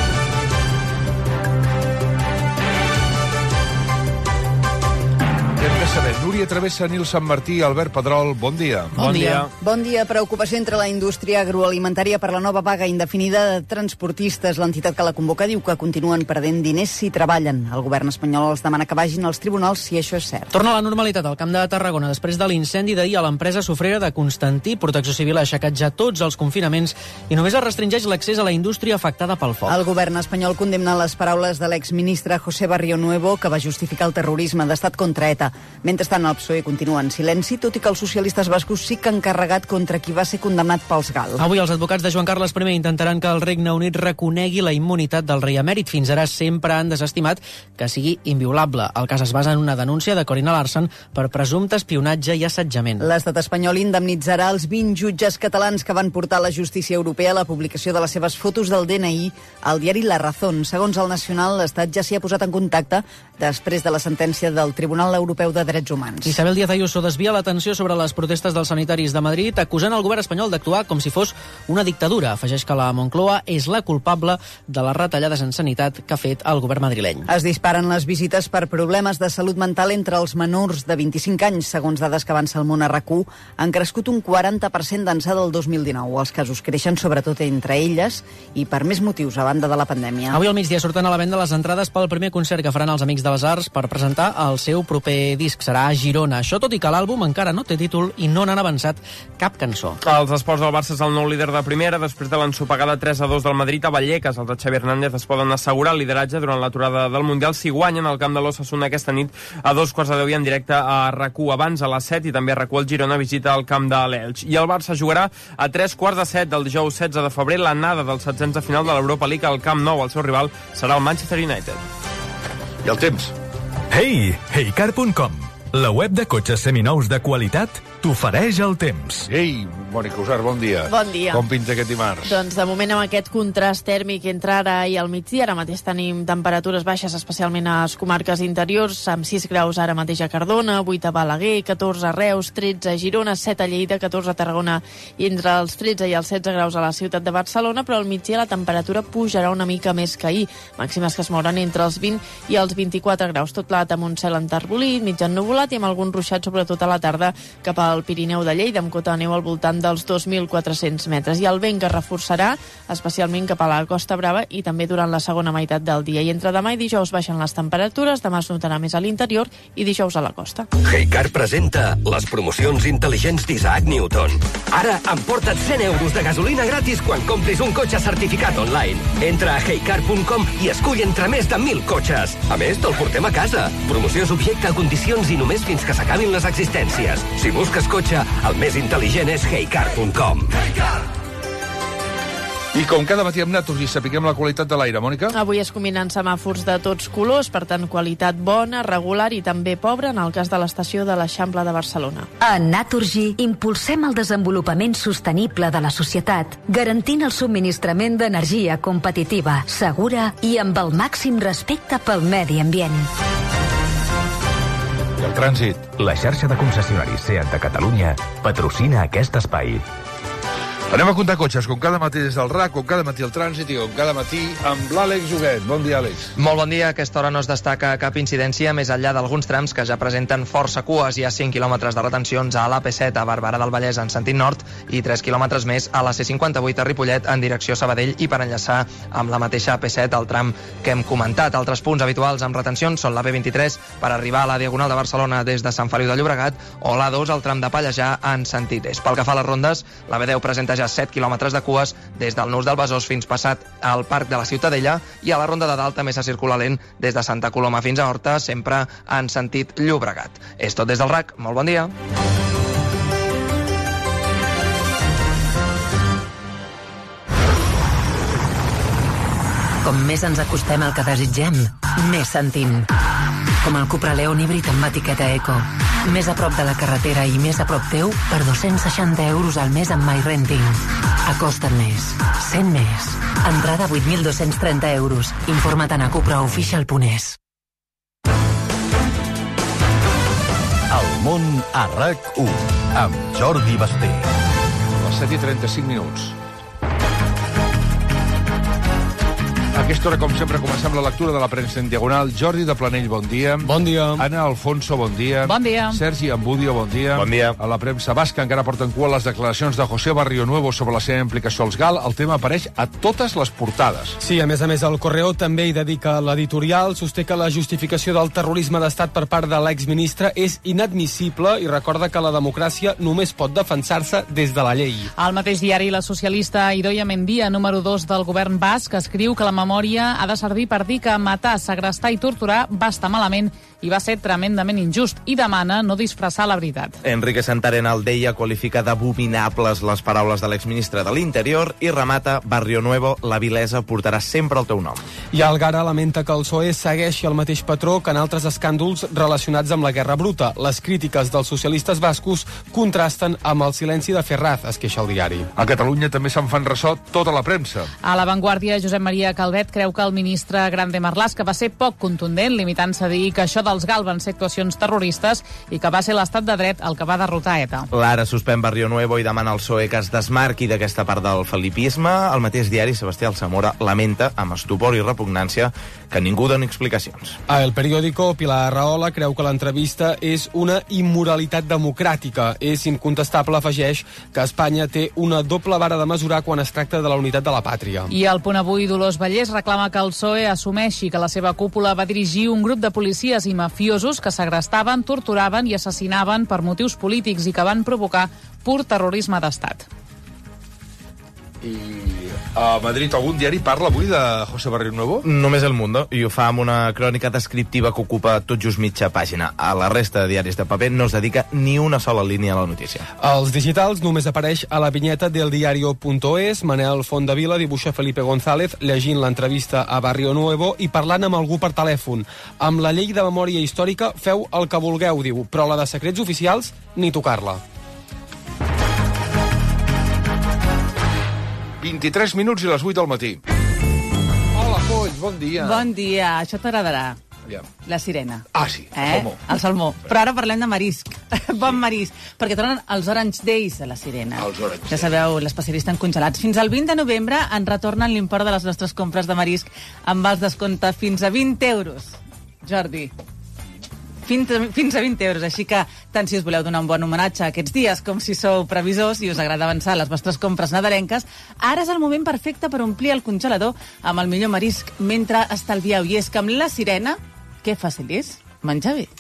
Hem de saber, Núria Travessa, Nil Sant Martí, Albert Pedrol, bon dia. Bon dia. Bon dia. Preocupació entre la indústria agroalimentària per la nova vaga indefinida de transportistes. L'entitat que la convoca diu que continuen perdent diners si treballen. El govern espanyol els demana que vagin als tribunals si això és cert. Torna a la normalitat al Camp de Tarragona després de l'incendi d'ahir a l'empresa sofrera de Constantí. Protecció Civil ha aixecat ja tots els confinaments i només es restringeix l'accés a la indústria afectada pel foc. El govern espanyol condemna les paraules de l'exministre José Barrio Nuevo, que va justificar el terrorisme d'estat contra ETA. Mentrestant, el PSOE continua en silenci, tot i que els socialistes bascos sí que han carregat contra qui va ser condemnat pels GAL. Avui els advocats de Joan Carles I intentaran que el Regne Unit reconegui la immunitat del rei emèrit. Fins ara sempre han desestimat que sigui inviolable. El cas es basa en una denúncia de Corina Larsen per presumpte espionatge i assetjament. L'estat espanyol indemnitzarà els 20 jutges catalans que van portar a la justícia europea la publicació de les seves fotos del DNI al diari La Razón. Segons el Nacional, l'Estat ja s'hi ha posat en contacte després de la sentència del Tribunal Europeu de Drets Humans. Isabel Díaz Ayuso desvia l'atenció sobre les protestes dels sanitaris de Madrid, acusant el govern espanyol d'actuar com si fos una dictadura. Afegeix que la Moncloa és la culpable de les retallades en sanitat que ha fet el govern madrileny. Es disparen les visites per problemes de salut mental entre els menors de 25 anys. Segons dades que avança el món a RAC1, han crescut un 40% d'ençà del 2019. Els casos creixen sobretot entre elles i per més motius a banda de la pandèmia. Avui al migdia surten a la venda les entrades pel primer concert que faran els Amics de les Arts per presentar el seu proper disc. Serà a Girona. Això tot i que l'àlbum encara no té títol i no n'han avançat cap cançó. Els esports del Barça és el nou líder de primera després de l'ensopegada 3-2 del Madrid a Vallecas. Els de Xavi Hernández es poden assegurar el lideratge durant l'aturada del Mundial si guanyen al camp de l'Osasuna aquesta nit a 2:10 i en directe a RAC1. Abans a les 7 i també a RAC1 el Girona visita el camp de l'Elx. I el Barça jugarà a 3:15 del dijous 16 de febrer l'anada dels setzents de final de l'Europa League al Camp Nou. El seu rival serà el Manchester United. I el temps. Hey, heycar.com, la web de cotxes seminous de qualitat t'ofereix el temps. Ei, Mònica Usar, bon dia. Bon dia. Com pinta aquest dimarts? Doncs de moment amb aquest contrast tèrmic entre ara i al migdia, ara mateix tenim temperatures baixes, especialment a les comarques interiors, amb 6 graus ara mateix a Cardona, 8 a Balaguer, 14 a Reus, 13 a Girona, 7 a Lleida, 14 a Tarragona i entre els 13 i els 16 graus a la ciutat de Barcelona, però al migdia la temperatura pujarà una mica més que ahir, màximes que es mouran entre els 20 i els 24 graus, tot plat amb un cel enterbolit, mig ennuvolat i amb algun ruixat sobretot a la tarda cap al Pirineu de Lleida, amb cota de neu al voltant dels 2.400 metres. I el vent que reforçarà, especialment cap a la Costa Brava i també durant la segona meitat del dia. I entre demà i dijous baixen les temperatures, demà es notarà més a l'interior i dijous a la costa. Heycar presenta les promocions intel·ligents d'Isaac Newton. Ara emporta't 100 euros de gasolina gratis quan compris un cotxe certificat online. Entra a heycar.com i escull entre més de 1.000 cotxes. A més, te'l portem a casa. Promoció subjecte a condicions i només fins que s'acabin les existències. Si busques cotxe, el més intel·ligent és heycar.com. I com cada matí amb Naturgy sapiguem la qualitat de l'aire, Mònica? Avui es combinen semàfors de tots colors, per tant, qualitat bona, regular i també pobra en el cas de l'estació de l'Eixample de Barcelona. A Naturgy impulsem el desenvolupament sostenible de la societat, garantint el subministrament d'energia competitiva, segura i amb el màxim respecte pel medi ambient. I el trànsit. La xarxa de concessionaris SEAT de Catalunya patrocina aquest espai. Anem a comptar cotxes, com cada matí des del RAC, com cada matí el trànsit i com cada matí amb l'Àlex Huguet. Bon dia, Àlex. Molt bon dia. A aquesta hora no es destaca cap incidència més enllà d'alguns trams que ja presenten força cues. Hi ha 5 quilòmetres de retencions a l'AP7 a Barberà del Vallès en sentit nord i 3 quilòmetres més a la C58 a Ripollet en direcció Sabadell i per enllaçar amb la mateixa AP7 al tram que hem comentat. Altres punts habituals amb retencions són la B23 per arribar a la Diagonal de Barcelona des de Sant Feliu de Llobregat o l'A2 al tram de Pallejà en sentit est. Pel que fa a les rondes, la B10 presenta ja 7 quilòmetres de cues des del Nus del Besòs fins passat al Parc de la Ciutadella i a la Ronda de Dalt també se circula lent des de Santa Coloma fins a Horta, sempre en sentit Llobregat. És tot des del RAC. Molt bon dia. Com més ens acostem al que desitgem, més sentim. Com el Cupra León híbrid amb etiqueta Eco. Més a prop de la carretera i més a prop teu per 260 euros al mes amb MyRenting. Acosta't més. Sent més. Entrada 8.230 euros. Informa't a cupraofficial.es. El món a RAC1 amb Jordi Basté. Les 7:35 minuts. A aquesta hora, com sempre, comencem la lectura de la premsa en diagonal. Jordi de Planell, bon dia. Bon dia. Anna Alfonso, bon dia. Bon dia. Sergi Ambudio, bon dia. Bon dia. A la premsa basca encara porten cua les declaracions de José Barrionuevo sobre la seva implicació als GAL. El tema apareix a totes les portades. Sí, a més, el Correo també hi dedica l'editorial. Sosté que la justificació del terrorisme d'estat per part de l'exministre és inadmissible i recorda que la democràcia només pot defensar-se des de la llei. Al mateix diari, la socialista Idoia Mendia, número 2 del govern basc, escriu que la memòria ha de servir per dir que matar, segrestar i torturar va estar malament i va ser tremendament injust, i demana no disfressar la veritat. Enrique Santarén el deia, qualifica d'abominables les paraules de l'exministre de l'Interior i remata: Barrionuevo, la vilesa portarà sempre el teu nom. I Algara lamenta que el PSOE segueixi el mateix patró que en altres escàndols relacionats amb la guerra bruta. Les crítiques dels socialistes bascos contrasten amb el silenci de Ferraz, es queixa el diari. A Catalunya també se'n fan ressò tota la premsa. A La Vanguardia, Josep Maria Calvet creu que el ministre Grande Marlaska va ser poc contundent, limitant-se a dir que això dels GAL van ser actuacions terroristes i que va ser l'estat de dret el que va derrotar ETA. L'ara suspèn Barrionuevo i demana al PSOE que es desmarqui d'aquesta part del felipisme. El mateix diari, Sebastià Alsamora, lamenta amb estupor i repugnància que ningú doni explicacions. A El Periódico, Pilar Rahola creu que l'entrevista és una immoralitat democràtica. És incontestable, afegeix, que Espanya té una doble vara de mesurar quan es tracta de la unitat de la pàtria. I al Punt Avui, Dolors Vallès reclama que el PSOE assumeixi que la seva cúpula va dirigir un grup de policies i mafiosos que segrestaven, torturaven i assassinaven per motius polítics i que van provocar pur terrorisme d'estat. I a Madrid algun diari parla avui de José Barrionuevo? Només El Mundo, i ho fa amb una crònica descriptiva que ocupa tot just mitja pàgina. A la resta de diaris de paper no es dedica ni una sola línia a la notícia. Als digitals només apareix a la vinyeta del diario.es. Manel Fondavila dibuixa Felipe González llegint l'entrevista a Barrionuevo i parlant amb algú per telèfon. Amb la llei de memòria històrica feu el que vulgueu, diu, però la de secrets oficials ni tocar-la. 23 minuts i les 8 del matí. Hola, Polls, bon dia. Bon dia, això t'agradarà. Ja. La sirena. Ah, sí, el salmó. El salmó. Però ara parlem de marisc. Bon marisc. Perquè tornen els Orange Days de la sirena. Els Orange Days. Ja sabeu, l'especialista en congelats. Fins al 20 de novembre en retornen l'import de les nostres compres de marisc amb els descompte fins a 20 euros. Jordi. Fins a 20 euros, així que tant si us voleu donar un bon homenatge aquests dies com si sou previsors i us agrada avançar les vostres compres nadarenques, ara és el moment perfecte per omplir el congelador amb el millor marisc mentre estalvieu. I és que amb la sirena, que fàcil és menjar bé.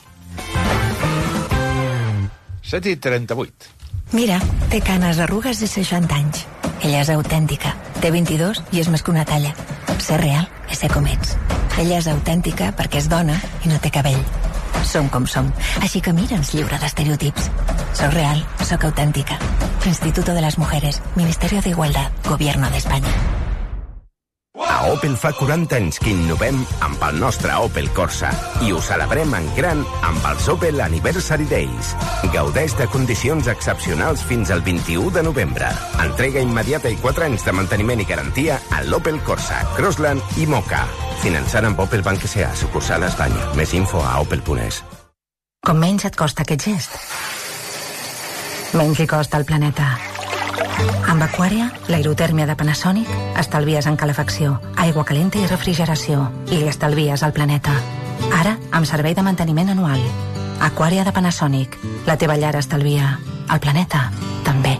7:38. Mira, té canes, arrugues i 60 anys. Ella és autèntica, té 22 i és més que una talla. Ser real és ser com ets. Ella és autèntica perquè és dona i no té cabell. Som com som, així que mira'ns lliure d'estereotips. Soc real, soc autèntica. Instituto de las Mujeres, Ministerio de Igualdad, Gobierno de España. A Opel fa 40 anys que innovem amb el nostre Opel Corsa i ho celebrem en gran amb els Opel Anniversary Days. Gaudeix de condicions excepcionals fins al 21 de novembre. Entrega immediata i 4 anys de manteniment i garantia a l'Opel Corsa, Crossland i Moka. Finançant amb Opel Banc S.A. sucursal a Espanya. Més info a opel.es. Com menys et costa aquest gest, menys li costa al planeta. Amb Aquària, l'aerotèrmia de Panasonic, estalvies en calefacció, aigua calenta i refrigeració, i li estalvies al planeta. Ara, amb servei de manteniment anual. Aquària de Panasonic. La teva llar estalvia. El planeta, també.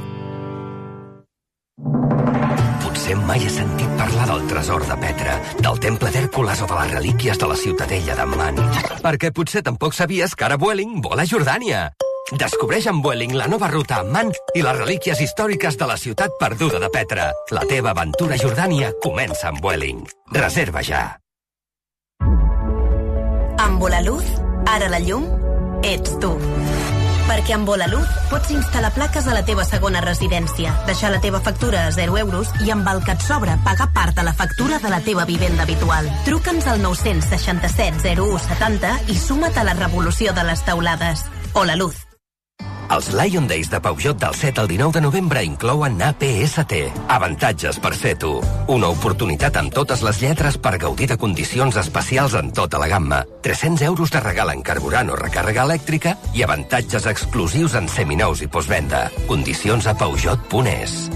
Potser mai has sentit parlar del tresor de Petra, del temple d'Hèrcules o de les relíquies de la ciutadella d'Amman. Perquè potser tampoc sabies que ara Vueling vola a Jordània. Descobreix amb Vueling la nova ruta a Amman i les relíquies històriques de la ciutat perduda de Petra. La teva aventura a Jordània comença amb Vueling. Reserva ja. Amb Volaluz, ara la llum ets tu. Perquè amb Volaluz pots instal·lar plaques a la teva segona residència, deixar la teva factura a 0 euros i amb el que et sobra pagar part de la factura de la teva vivenda habitual. Truca'ns al 967 01 70 i suma't a la revolució de les teulades. Volaluz. Els Lion Days de Peugeot del 7 al 19 de novembre inclouen APST. Avantatges per ser tu. Una oportunitat amb totes les lletres per gaudir de condicions especials en tota la gamma. 300 euros de regal en carburant o recàrrega elèctrica i avantatges exclusius en seminous i postvenda. Condicions a Peugeot.es.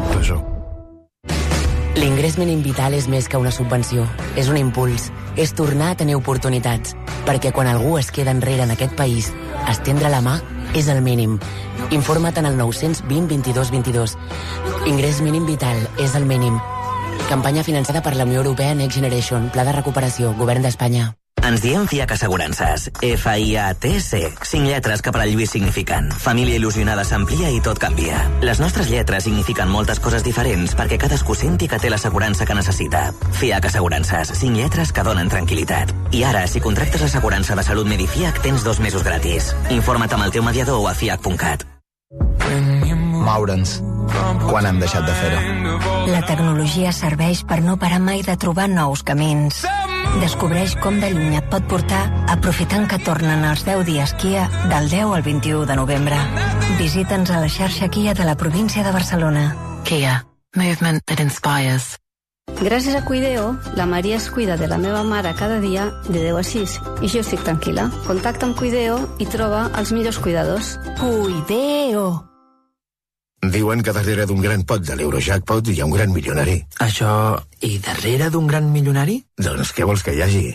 L'ingrés mínim vital és més que una subvenció. És un impuls. És tornar a tenir oportunitats. Perquè quan algú es queda enrere en aquest país, estendre la mà és el mínim. Informa't en el 920 22 22. Ingrés mínim vital és el mínim. Campanya finançada per la Unió Europea Next Generation. Pla de recuperació. Govern d'Espanya. Ens diem FIAC Assegurances. FIATC. 5 lletres que per al Lluís signifiquen família il·lusionada s'amplia i tot canvia. Les nostres lletres signifiquen moltes coses diferents perquè cadascú senti que té l'assegurança que necessita. FIAC Assegurances. 5 lletres que donen tranquil·litat. I ara, si contractes l'assegurança de salut Medifiac, tens 2 mesos gratis. Informa't amb el teu mediador o a fiac.cat. Moure'ns. Quan hem deixat de fer-ho? La tecnologia serveix per no parar mai de trobar nous camins. Descobreix com de lluny et pot portar aprofitant que tornen els 10 dies Kia del 10 al 21 de novembre. Visita'ns a la xarxa Kia de la província de Barcelona. Kia. Movement that inspires. Gràcies a Cuideo, la Maria es cuida de la meva mare cada dia de 10 a 6 i jo estic tranquil·la. Contacta amb Cuideo i troba els millors cuidadors. Cuideo. Diuen que darrere d'un gran pot de l'Eurojackpot hi ha un gran milionari. Això... I darrere d'un gran milionari? Doncs què vols que hi hagi?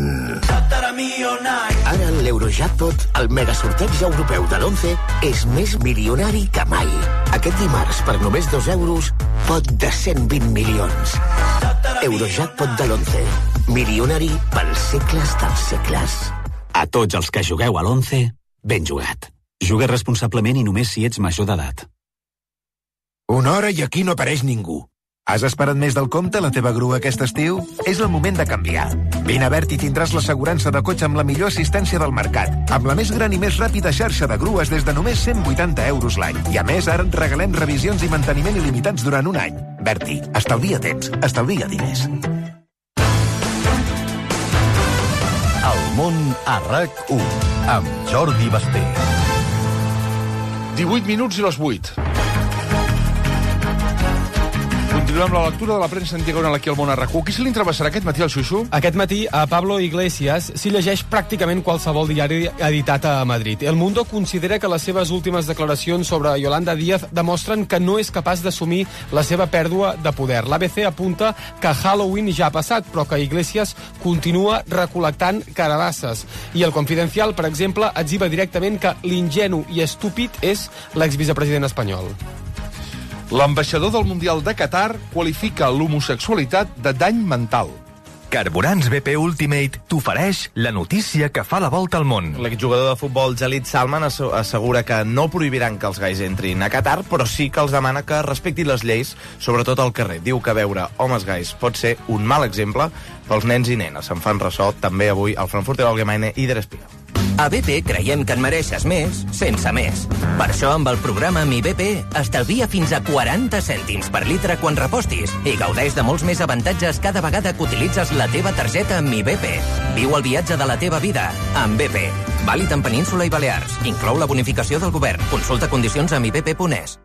Ara l'Eurojackpot, el megasorteig europeu de l'11, és més milionari que mai. Aquest dimarts, per només 2 euros, pot de 120 milions. Eurojackpot de l'11. Milionari pels segles dels segles. A tots els que jugueu a l'11, ben jugat. Juga responsablement i només si ets major d'edat. Una hora i aquí no apareix ningú. Has esperat més del compte la teva grua aquest estiu? És el moment de canviar. Vine a Bert i tindràs l'assegurança de cotxe amb la millor assistència del mercat, amb la més gran i més ràpida xarxa de grues des de només 180 euros l'any. I a més, ara et regalem revisions i manteniment il·limitats durant un any. Berti, estalvia temps, estalvia diners. El món a RAC1, amb Jordi Basté. 18 minuts i les 8. Continuem la lectura de la premsa en diagonal aquí al món a RAC1. Qui se li entrevessarà aquest matí al Xuxu? Aquest matí a Pablo Iglesias s'hi llegeix pràcticament qualsevol diari editat a Madrid. El Mundo considera que les seves últimes declaracions sobre Yolanda Díaz demostren que no és capaç d'assumir la seva pèrdua de poder. L'ABC apunta que Halloween ja ha passat, però que Iglesias continua recol·lectant carabasses. I el Confidencial, per exemple, etziba directament que l'ingenu i estúpid és l'exvicepresident espanyol. L'ambaixador del Mundial de Qatar qualifica l'homosexualitat de dany mental. Carburants BP Ultimate t'ofereix la notícia que fa la volta al món. L'exjugador de futbol Jalid Salman assegura que no prohibiran que els gais entrin a Qatar, però sí que els demana que respectin les lleis, sobretot al carrer. Diu que veure homes gais pot ser un mal exemple pels nens i nenes. Se'n fan ressò també avui al Frankfurter Allgemeine i Der Spiegel. A BP creiem que en mereixes més sense més. Per això, amb el programa Mi BP, estalvia fins a 40 cèntims per litre quan repostis i gaudeix de molts més avantatges cada vegada que utilitzes la teva targeta Mi BP. Viu el viatge de la teva vida amb BP. Vàlid en Península i Balears. Inclou la bonificació del govern. Consulta condicions a mibp.es.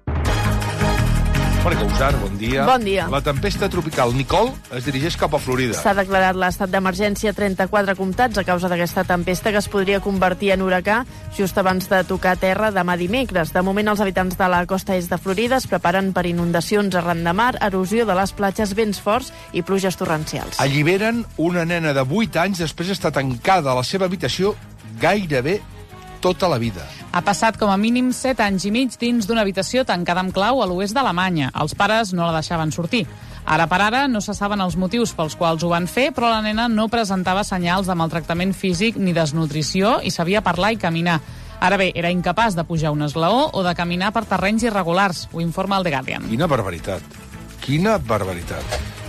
Mònica Usar, bon dia. Bon dia. La tempesta tropical Nicole es dirigeix cap a Florida. S'ha declarat l'estat d'emergència a 34 comtats a causa d'aquesta tempesta que es podria convertir en huracà just abans de tocar terra demà dimecres. De moment, els habitants de la costa est de Florida es preparen per inundacions arran de mar, erosió de les platges, vents forts i pluges torrencials. Alliberen una nena de 8 anys després d'estar tancada a la seva habitació gairebé tota la vida. Ha passat com a mínim 7 anys i mig dins d'una habitació tancada amb clau a l'oest d'Alemanya. Els pares no la deixaven sortir. Ara per ara no se saben els motius pels quals ho van fer, però la nena no presentava senyals de maltractament físic ni desnutrició i sabia parlar i caminar. Ara bé, era incapaç de pujar un esglaó o de caminar per terrenys irregulars, ho informa el The Guardian. Quina barbaritat. Quina barbaritat.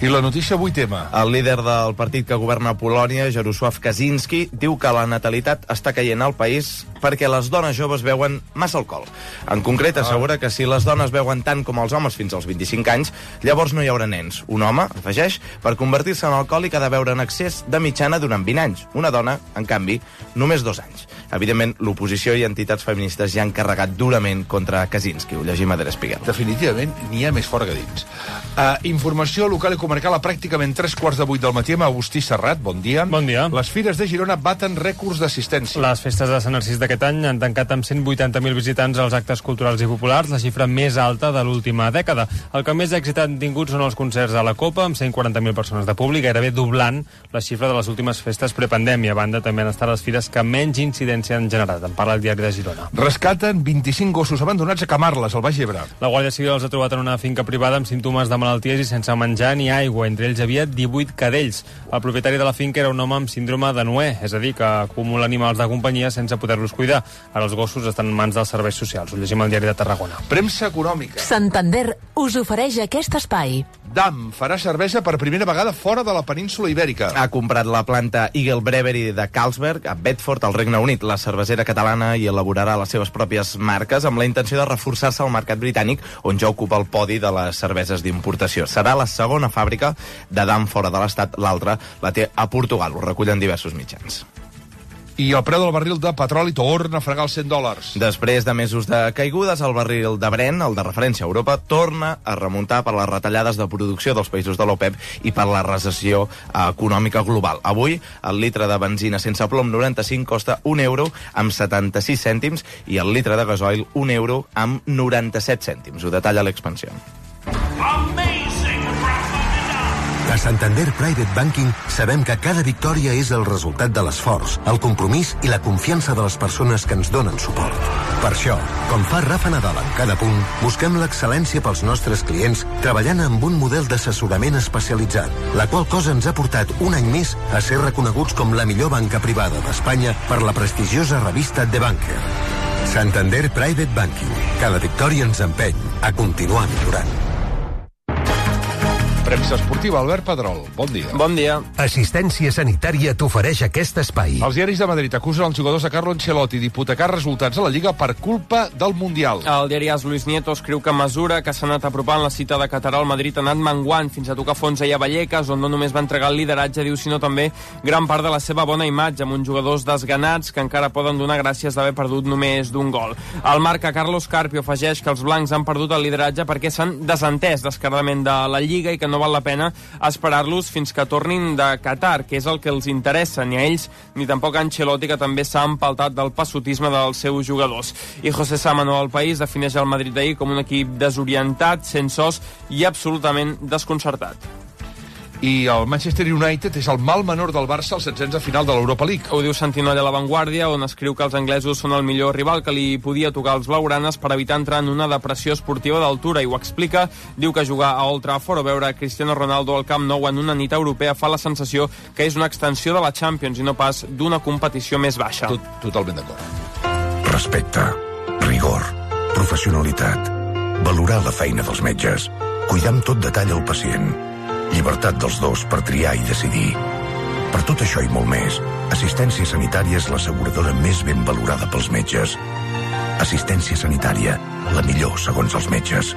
I la notícia 8M. El líder del partit que governa Polònia, Jarosław Kaczynski, diu que la natalitat està caient al país perquè les dones joves beuen massa alcohol. En concret, assegura que si les dones beuen tant com els homes fins als 25 anys, llavors no hi haurà nens. Un home, afegeix, per convertir-se en alcohòlic ha de beure en excés de mitjana durant 20 anys. Una dona, en canvi, només 2 anys. Evidentment, l'oposició i entitats feministes ja han carregat durament contra Kaczynski. Ho llegim a Der Spiegel. Definitivament, n'hi ha més fora que dins. Informació local i comarcal a pràcticament 7:45 del matí amb Agustí Serrat. Bon dia. Bon dia. Les fires de Girona baten rècords d'assistència. Les festes de Sant Narcís d'aquest any han tancat amb 180.000 visitants als actes culturals i populars, la xifra més alta de l'última dècada. El que més èxit han tingut són els concerts a la Copa, amb 140.000 persones de públic, gairebé doblant la xifra de les últimes festes prepandèmia. A banda, també han estat les fires que menys incidència han generat. En parla el diari de Girona. Rescaten 25 gossos abandonats a Camarles, al Baix Ebre. La Guàrdia Civil els ha trobat en una finca privada amb símptomes de malalties i sense menjar ni aigua. Entre ells hi havia 18 cadells. El propietari de la finca era un home amb síndrome de Noè, és a dir, que acumula animals de companyia sense poder-los cuidar. Ara els gossos estan en mans dels serveis socials. Ho llegim al diari de Tarragona. Premsa econòmica. Santander us ofereix aquest espai. DAM farà cervesa per primera vegada fora de la península Ibèrica. Ha comprat la planta Eagle Brewery de Carlsberg, a Bedford, al Regne Unit. La cervesera catalana hi elaborarà les seves pròpies marques amb la intenció de reforçar-se al mercat britànic, on ja ocupa el podi de les cerveses d'importació. Serà la segona fàbrica de DAM fora de l'estat, l'altra la té a Portugal, ho recullen diversos mitjans. I el preu del barril de petroli torna a fregar els $100. Després de mesos de caigudes, el barril de Brent, el de referència a Europa, torna a remuntar per les retallades de producció dels països de l'OPEP i per la recessió econòmica global. Avui, el litre de benzina sense plom 95 costa €1 amb 76 cèntims i el litre de gasoil €1 amb 97 cèntims. Ho detalla l'Expansió. A Santander Private Banking sabem que cada victòria és el resultat de l'esforç, el compromís i la confiança de les persones que ens donen suport. Per això, com fa Rafa Nadal en cada punt, busquem l'excel·lència pels nostres clients treballant amb un model d'assessorament especialitzat, la qual cosa ens ha portat un any més a ser reconeguts com la millor banca privada d'Espanya per la prestigiosa revista The Banker. Santander Private Banking. Cada victòria ens empeny a continuar millorant. Premsa esportiva, Albert Pedrol. Bon dia. Bon dia. Assistència Sanitària t'ofereix aquest espai. Els diaris de Madrid acusen els jugadors de Carlo Ancelotti d'hipotecar resultats a la Lliga per culpa del Mundial. El diari AS Luis Nieto escriu que a mesura que s'ha anat apropant la cita de Qatar, el Madrid ha anat menguant fins a tocar fons a Vallecas, on no només va entregar el lideratge, diu, sinó també gran part de la seva bona imatge, amb uns jugadors desganats que encara poden donar gràcies d'haver perdut només d'un gol. El marca Carlos Carpio afegeix que els blancs han perdut el lideratge perquè s'han desentès descaradament de la Lliga i que no val la pena esperar-los fins que tornin de Qatar, que és el que els interessa, ni a ells ni tampoc a Ancelotti, que també s'ha empaltat del passotisme dels seus jugadors. I José Sámano al País defineix el Madrid d'ahir com un equip desorientat, sense os i absolutament desconcertat. I el Manchester United és el mal menor del Barça als 16 de final de l'Europa League. Ho diu Santinoll a La Vanguardia, on escriu que els anglesos són el millor rival que li podia tocar als blaugranes per evitar entrar en una depressió esportiva d'altura, i ho explica. Diu que jugar a Old Trafford o veure Cristiano Ronaldo al Camp Nou en una nit europea fa la sensació que és una extensió de la Champions i no pas d'una competició més baixa. Totalment d'acord. Respecte, rigor, professionalitat, valorar la feina dels metges, cuidar amb tot detall el pacient, llibertat dels dos per triar i decidir. Per tot això i molt més, Assistència Sanitària és l'asseguradora més ben valorada pels metges. Assistència Sanitària, la millor segons els metges.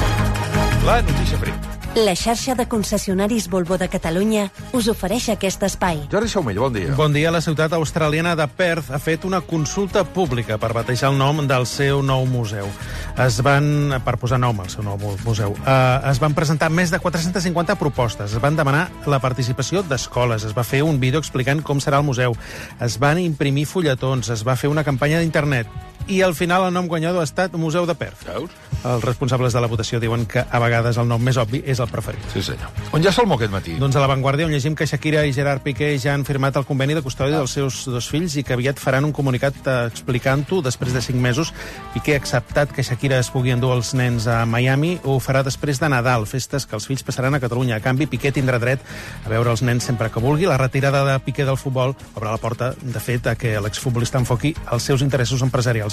La notícia fred. La xarxa de concessionaris Volvo de Catalunya us ofereix aquest espai. Jordi Saumell, bon dia. Bon dia. La ciutat australiana de Perth ha fet una consulta pública per batejar el nom del seu nou museu. Per posar nom al seu nou museu. Es van presentar més de 450 propostes. Es van demanar la participació d'escoles. Es va fer un vídeo explicant com serà el museu. Es van imprimir fulletons. Es va fer una campanya d'internet. I al final el nom guanyador ha estat Museu de Perth. Els responsables de la votació diuen que a vegades el nom més obvi és el preferit. Sí, senyor. On ja Salmó aquest matí? Doncs a La Vanguardia, on llegim que Shakira i Gerard Piqué ja han firmat el conveni de custòdia dels seus dos fills i que aviat faran un comunicat explicant-ho després de 5 mesos. Piqué ha acceptat que Shakira es pugui endur els nens a Miami. Ho farà després de Nadal, festes que els fills passaran a Catalunya. A canvi, Piqué tindrà dret a veure els nens sempre que vulgui. La retirada de Piqué del futbol obre la porta, de fet, a que l'exfutbolista enfoqui els seus interessos empresarials.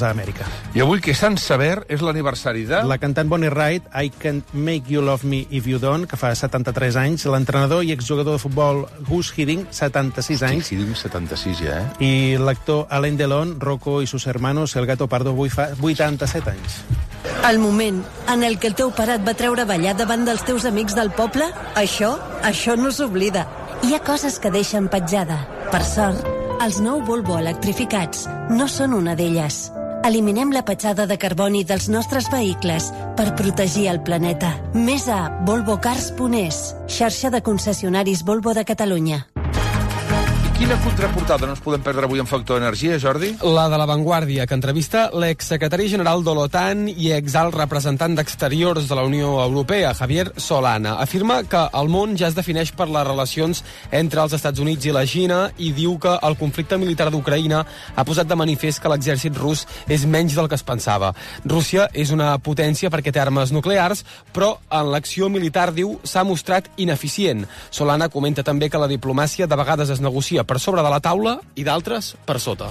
d'Amèrica. I avui, que Sant Sever, és l'aniversari de... La cantant Bonnie Wright, I Can't Make You Love Me If You Don't, que fa 73 anys. L'entrenador i exjugador de futbol Gus Hiddink, 76 anys. Hiddink, 76 ja, I l'actor Alain Delon, Rocco i sus hermanos, El Gato Pardo, avui fa 87 anys. El moment en el que el teu pare et va treure a ballar davant dels teus amics del poble, això no s'oblida. Hi ha coses que deixen petjada. Per sort, els nou Volvo electrificats no són una d'elles. Eliminem la petjada de carboni dels nostres vehicles per protegir el planeta. Més a volvocars.es, xarxa de concessionaris Volvo de Catalunya. Quina contraportada no ens podem perdre avui en Factor Energia, Jordi? La de La Vanguardia, que entrevista l'exsecretari general de l'OTAN i exalt representant d'Exteriors de la Unió Europea, Javier Solana. Afirma que el món ja es defineix per les relacions entre els Estats Units i la Xina i diu que el conflicte militar d'Ucraïna ha posat de manifest que l'exèrcit rus és menys del que es pensava. Rússia és una potència perquè té armes nuclears, però en l'acció militar, diu, s'ha mostrat ineficient. Solana comenta també que la diplomàcia de vegades es negocia per sobre de la taula i d'altres per sota.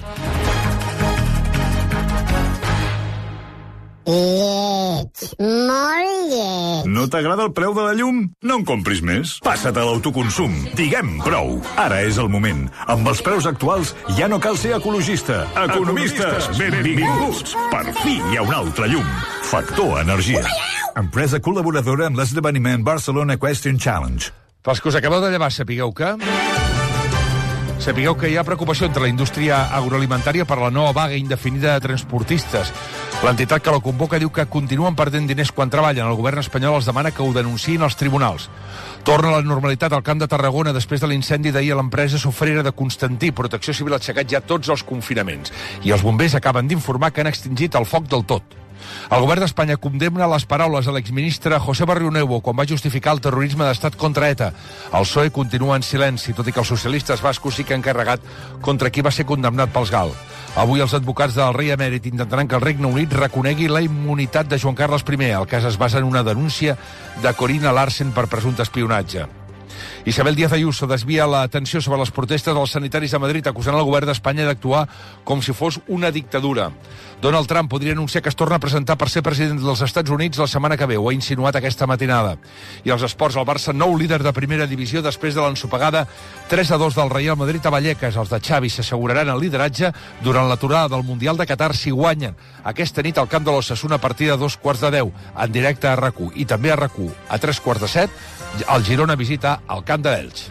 Lleig, molt lleig. No t'agrada el preu de la llum? No en compris més. Passa't a l'autoconsum. Diguem prou. Ara és el moment. Amb els preus actuals ja no cal ser ecologista. Economistes, benvinguts. Per fi hi ha un altre llum. Factor Energia. Empresa col·laboradora amb l'esdeveniment Barcelona Equestrian Challenge. Pels que us acabeu de llevar, sapigueu que hi ha preocupació entre la indústria agroalimentària per la nova vaga indefinida de transportistes. L'entitat que la convoca diu que continuen perdent diners quan treballen. El govern espanyol els demana que ho denunciïn als tribunals. Torna a la normalitat al Camp de Tarragona després de l'incendi d'ahir a l'empresa sofrera de Constantí. Protecció Civil ha aixecat ja tots els confinaments. I els bombers acaben d'informar que han extingit el foc del tot. El govern d'Espanya condemna les paraules de l'exministre José Barrionuevo quan va justificar el terrorisme d'estat contra ETA. El PSOE continua en silenci, tot i que els socialistes bascos sí que han carregat contra qui va ser condemnat pels GAL. Avui els advocats del rei emèrit intentaran que el Regne Unit reconegui la immunitat de Joan Carles I. El cas es basa en una denúncia de Corina Larsen per presumpte espionatge. Isabel Díaz Ayuso desvia l'atenció sobre les protestes dels sanitaris a Madrid, acusant el govern d'Espanya d'actuar com si fos una dictadura. Donald Trump podria anunciar que es torna a presentar per ser president dels Estats Units la setmana que ve, ho ha insinuat aquesta matinada. I els esports, el Barça nou líder de primera divisió després de l'ensopegada 3-2 del Real Madrid a Vallecas. Els de Xavi s'asseguraran el lideratge durant l'aturada del Mundial de Qatar si guanyen aquesta nit al camp de l'Ossassuna a partir de 2:15, en directe a RAC1. I també a RAC1, a 3:15, el Girona visita el camp de l'Elx.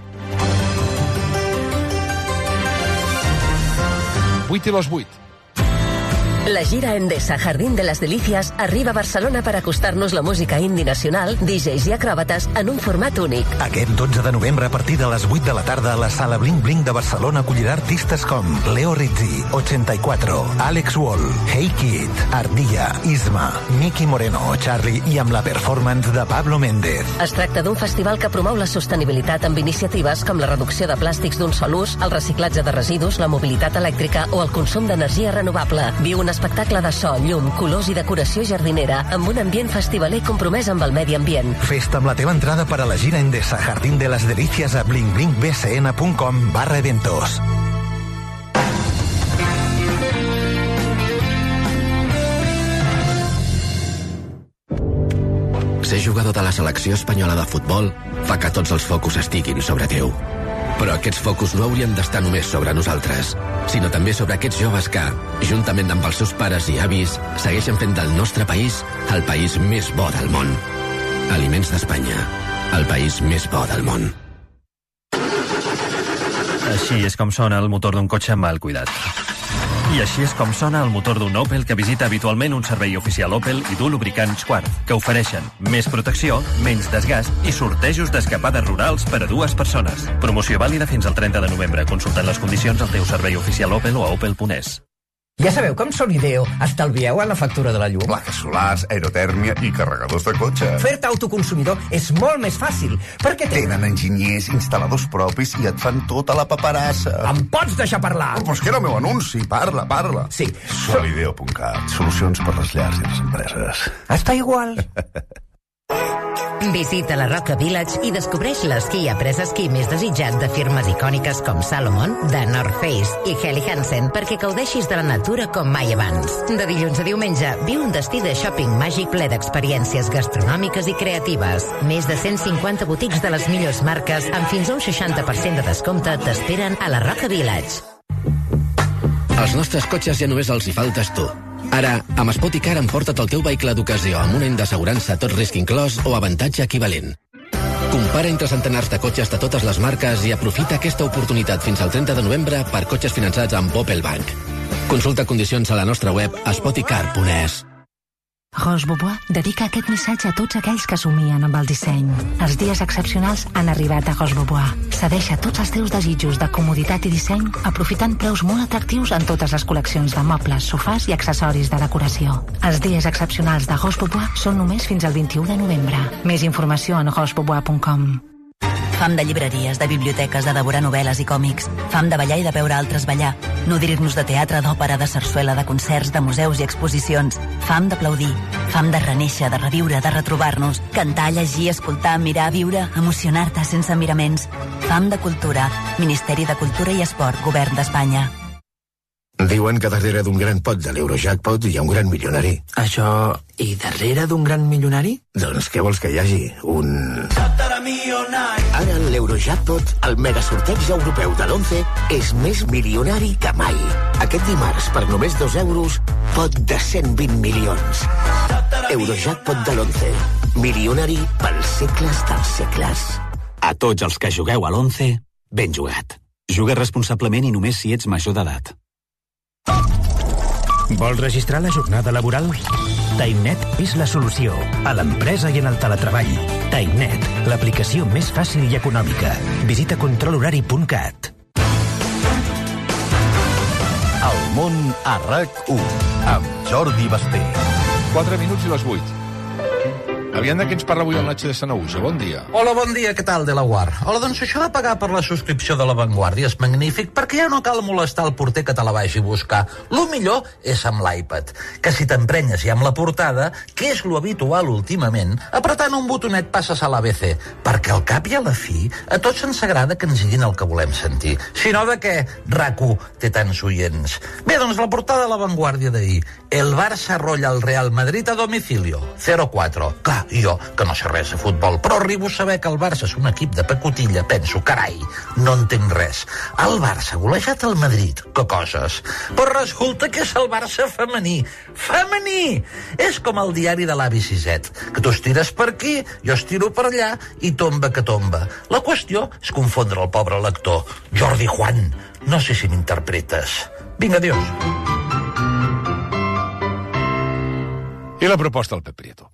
8:08. La gira Endesa Jardín de las Delicias arriba a Barcelona per acostar-nos la música indie nacional, DJs i acròbates en un format únic. Aquest 12 de novembre, a partir de les 8 de la tarda, la Sala Bling Bling de Barcelona acollirà artistes com Leo Rizzi, 84, Alex Wall, Hey Kid, Ardilla, Isma, Miki Moreno, Charlie i amb la performance de Pablo Méndez. Es tracta d'un festival que promou la sostenibilitat amb iniciatives com la reducció de plàstics d'un sol ús, el reciclatge de residus, la mobilitat elèctrica o el consum d'energia renovable. Viu un espectacle de so, llum, colors i decoració jardinera amb un ambient festivaler compromès amb el medi ambient. Fes-te amb la teva entrada per a la gira Endesa Jardín de las Delicias a blingblingbcn.com/eventos. Ser jugador de la selecció espanyola de futbol fa que tots els focus estiguin sobre teu. Però aquests focus no haurien d'estar només sobre nosaltres, sinó també sobre aquests joves que, juntament amb els seus pares i avis, segueixen fent del nostre país el país més bo del món. Aliments d'Espanya, el país més bo del món. Així és com sona el motor d'un cotxe mal cuidat. I així és com sona el motor d'un Opel que visita habitualment un servei oficial Opel i du lubricants Quart, que ofereixen més protecció, menys desgast i sortejos d'escapades rurals per a dues persones. Promoció vàlida fins al 30 de novembre. Consultant les condicions al teu servei oficial Opel o a opel.es. Ja sabeu com són Ideo? Estalvieu en la factura de la llum. Plaques solars, aerotèrmia i carregadors de cotxe. Fer-te autoconsumidor és molt més fàcil, perquè tenen enginyers, instal·ladors propis i et fan tota la paperassa. Em pots deixar parlar? Però és que era el meu anunci. Parla. Sí. Solideo.cat. Solucions per les llars i les empreses. Està igual. Visita la Roca Village i descobreix l'esquí a pres-esquí més desitjat de firmes icòniques com Salomon, The North Face i Helly Hansen perquè gaudeixis de la natura com mai abans. De dilluns a diumenge, viu un destí de shopping màgic ple d'experiències gastronòmiques i creatives. Més de 150 botics de les millors marques amb fins a un 60% de descompte t'esperen a la Roca Village. Als nostres cotxes ja només els hi faltes tu. Ara, amb Spoticar emporta't el teu vehicle d'ocasió amb un any d'assegurança tot risc inclòs o avantatge equivalent. Compara entre centenars de cotxes de totes les marques i aprofita aquesta oportunitat fins al 30 de novembre per cotxes finançats amb Opel Bank. Consulta condicions a la nostra web a spoticar.es. Roche Bobois dedica aquest missatge a tots aquells que somien amb el disseny. Els dies excepcionals han arribat a Roche Bobois. Cedeixa tots els teus desitjos de comoditat i disseny aprofitant preus molt atractius en totes les col·leccions de mobles, sofàs i accessoris de decoració. Els dies excepcionals de Roche Bobois són només fins al 21 de novembre. Més informació en rochebobois.com. Fam de llibreries, de biblioteques, de devorar novel·les i còmics. Fam de ballar i de veure altres ballar. Nodrir-nos de teatre, d'òpera, de sarsuela, de concerts, de museus i exposicions. Fam d'aplaudir. Fam de renéixer, de reviure, de retrobar-nos. Cantar, llegir, escoltar, mirar, viure, emocionar-te sense miraments. Fam de cultura. Ministeri de Cultura i Esport, Govern d'Espanya. Diuen que darrere d'un gran pot de l'Eurojackpot hi ha un gran milionari. Això... I darrere d'un gran milionari? Doncs què vols que hi hagi? Ara l'Eurojackpot, el megasorteig europeu de l'11, és més milionari que mai. Aquest dimarts, per només 2 euros, pot de 120 milions. Eurojackpot de l'11. Milionari pels segles dels segles. A tots els que jugueu a l'11, ben jugat. Juga responsablement i només si ets major d'edat. Vols registrar la jornada laboral? TimeNet és la solució a l'empresa i en el teletreball. TimeNet, l'aplicació més fàcil i econòmica. Visita controlhorari.cat. El món a RAC1 amb Jordi Basté. 4 minuts i les 8. Aviam de què ens parla avui el Nacho de Sanaúja. Bon dia. Hola, bon dia, què tal, de la Guard? Hola, doncs això de pagar per la subscripció de La Vanguardia és magnífic perquè ja no cal molestar el porter que te la vagi a buscar. Lo millor és amb l'iPad, que si t'emprenyes ja amb la portada, que és lo habitual últimament, apretant un botonet passes a l'ABC, perquè al cap i a la fi a tots ens agrada que ens diguin el que volem sentir. Si no, de què RAC1 té tants oients? Bé, doncs la portada de La Vanguardia d'ahir. El Barça arrolla el Real Madrid a domicilio. 0-4. Clar, jo, que no sé res de futbol, però arribo a saber que el Barça és un equip de pacotilla, penso, carai, no entenc res. El Barça ha golejat el Madrid, que coses. Però resulta que és el Barça femení. Femení! És com el diari de l'avi Siset, que tu estires per aquí, jo estiro per allà, i tomba que tomba. La qüestió és confondre el pobre lector. Jordi Juan, no sé si m'interpretes. Vinga, adiós. I la proposta del Pep Prieto.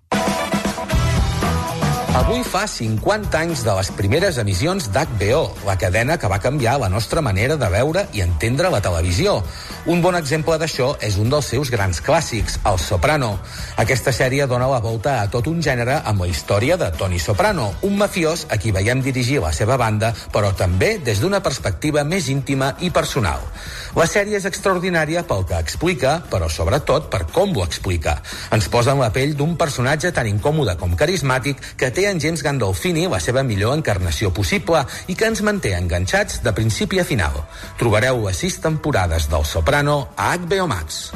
Avui fa 50 anys de les primeres emissions d'HBO, la cadena que va canviar la nostra manera de veure i entendre la televisió. Un bon exemple d'això és un dels seus grans clàssics, El Soprano. Aquesta sèrie dona la volta a tot un gènere amb la història de Tony Soprano, un mafiós a qui veiem dirigir la seva banda, però també des d'una perspectiva més íntima i personal. La sèrie és extraordinària pel que explica, però sobretot per com ho explica. Ens posa en la pell d'un personatge tan incòmode com carismàtic que té en James Gandolfini la seva millor encarnació possible i que ens manté enganxats de principi a final. Trobareu les 6 temporades del Soprano a HBO Max.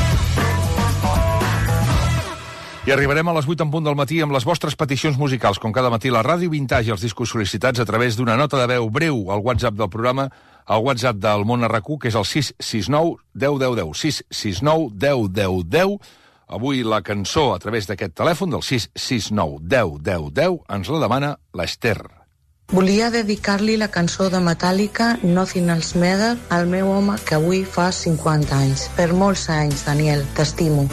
I arribarem a les 8 en punt del matí amb les vostres peticions musicals, com cada matí la Ràdio Vintage i els discos sol·licitats a través d'una nota de veu breu al WhatsApp del programa, al WhatsApp del Món a RAC1, que és el 669 10 10 10, 669 10 10 10. Avui la cançó a través d'aquest telèfon del 669 10 10 10 ens la demana l'Ester. Volia dedicar-li la cançó de Metallica Nothing Else Matters al meu home que avui fa 50 anys. Per molts anys, Daniel, t'estimo.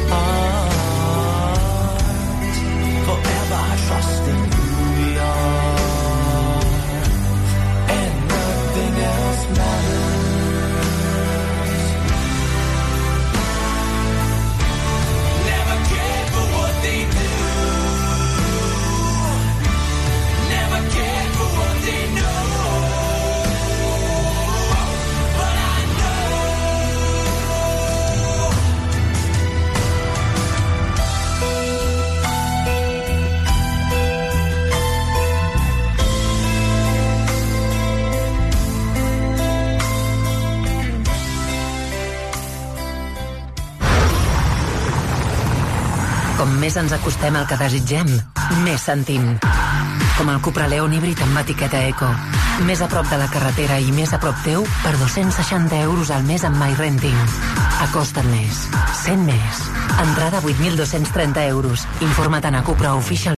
Forever trusting who we are. més ens acostem al que desitgem, més sentim. Com el Cupra Leon híbrid amb etiqueta Eco. Més a prop de la carretera i més a prop teu per 260 euros al mes amb MyRenting. Acosta't més. Sent més. Entrada 8.230 euros. Informa't a Cupra Official.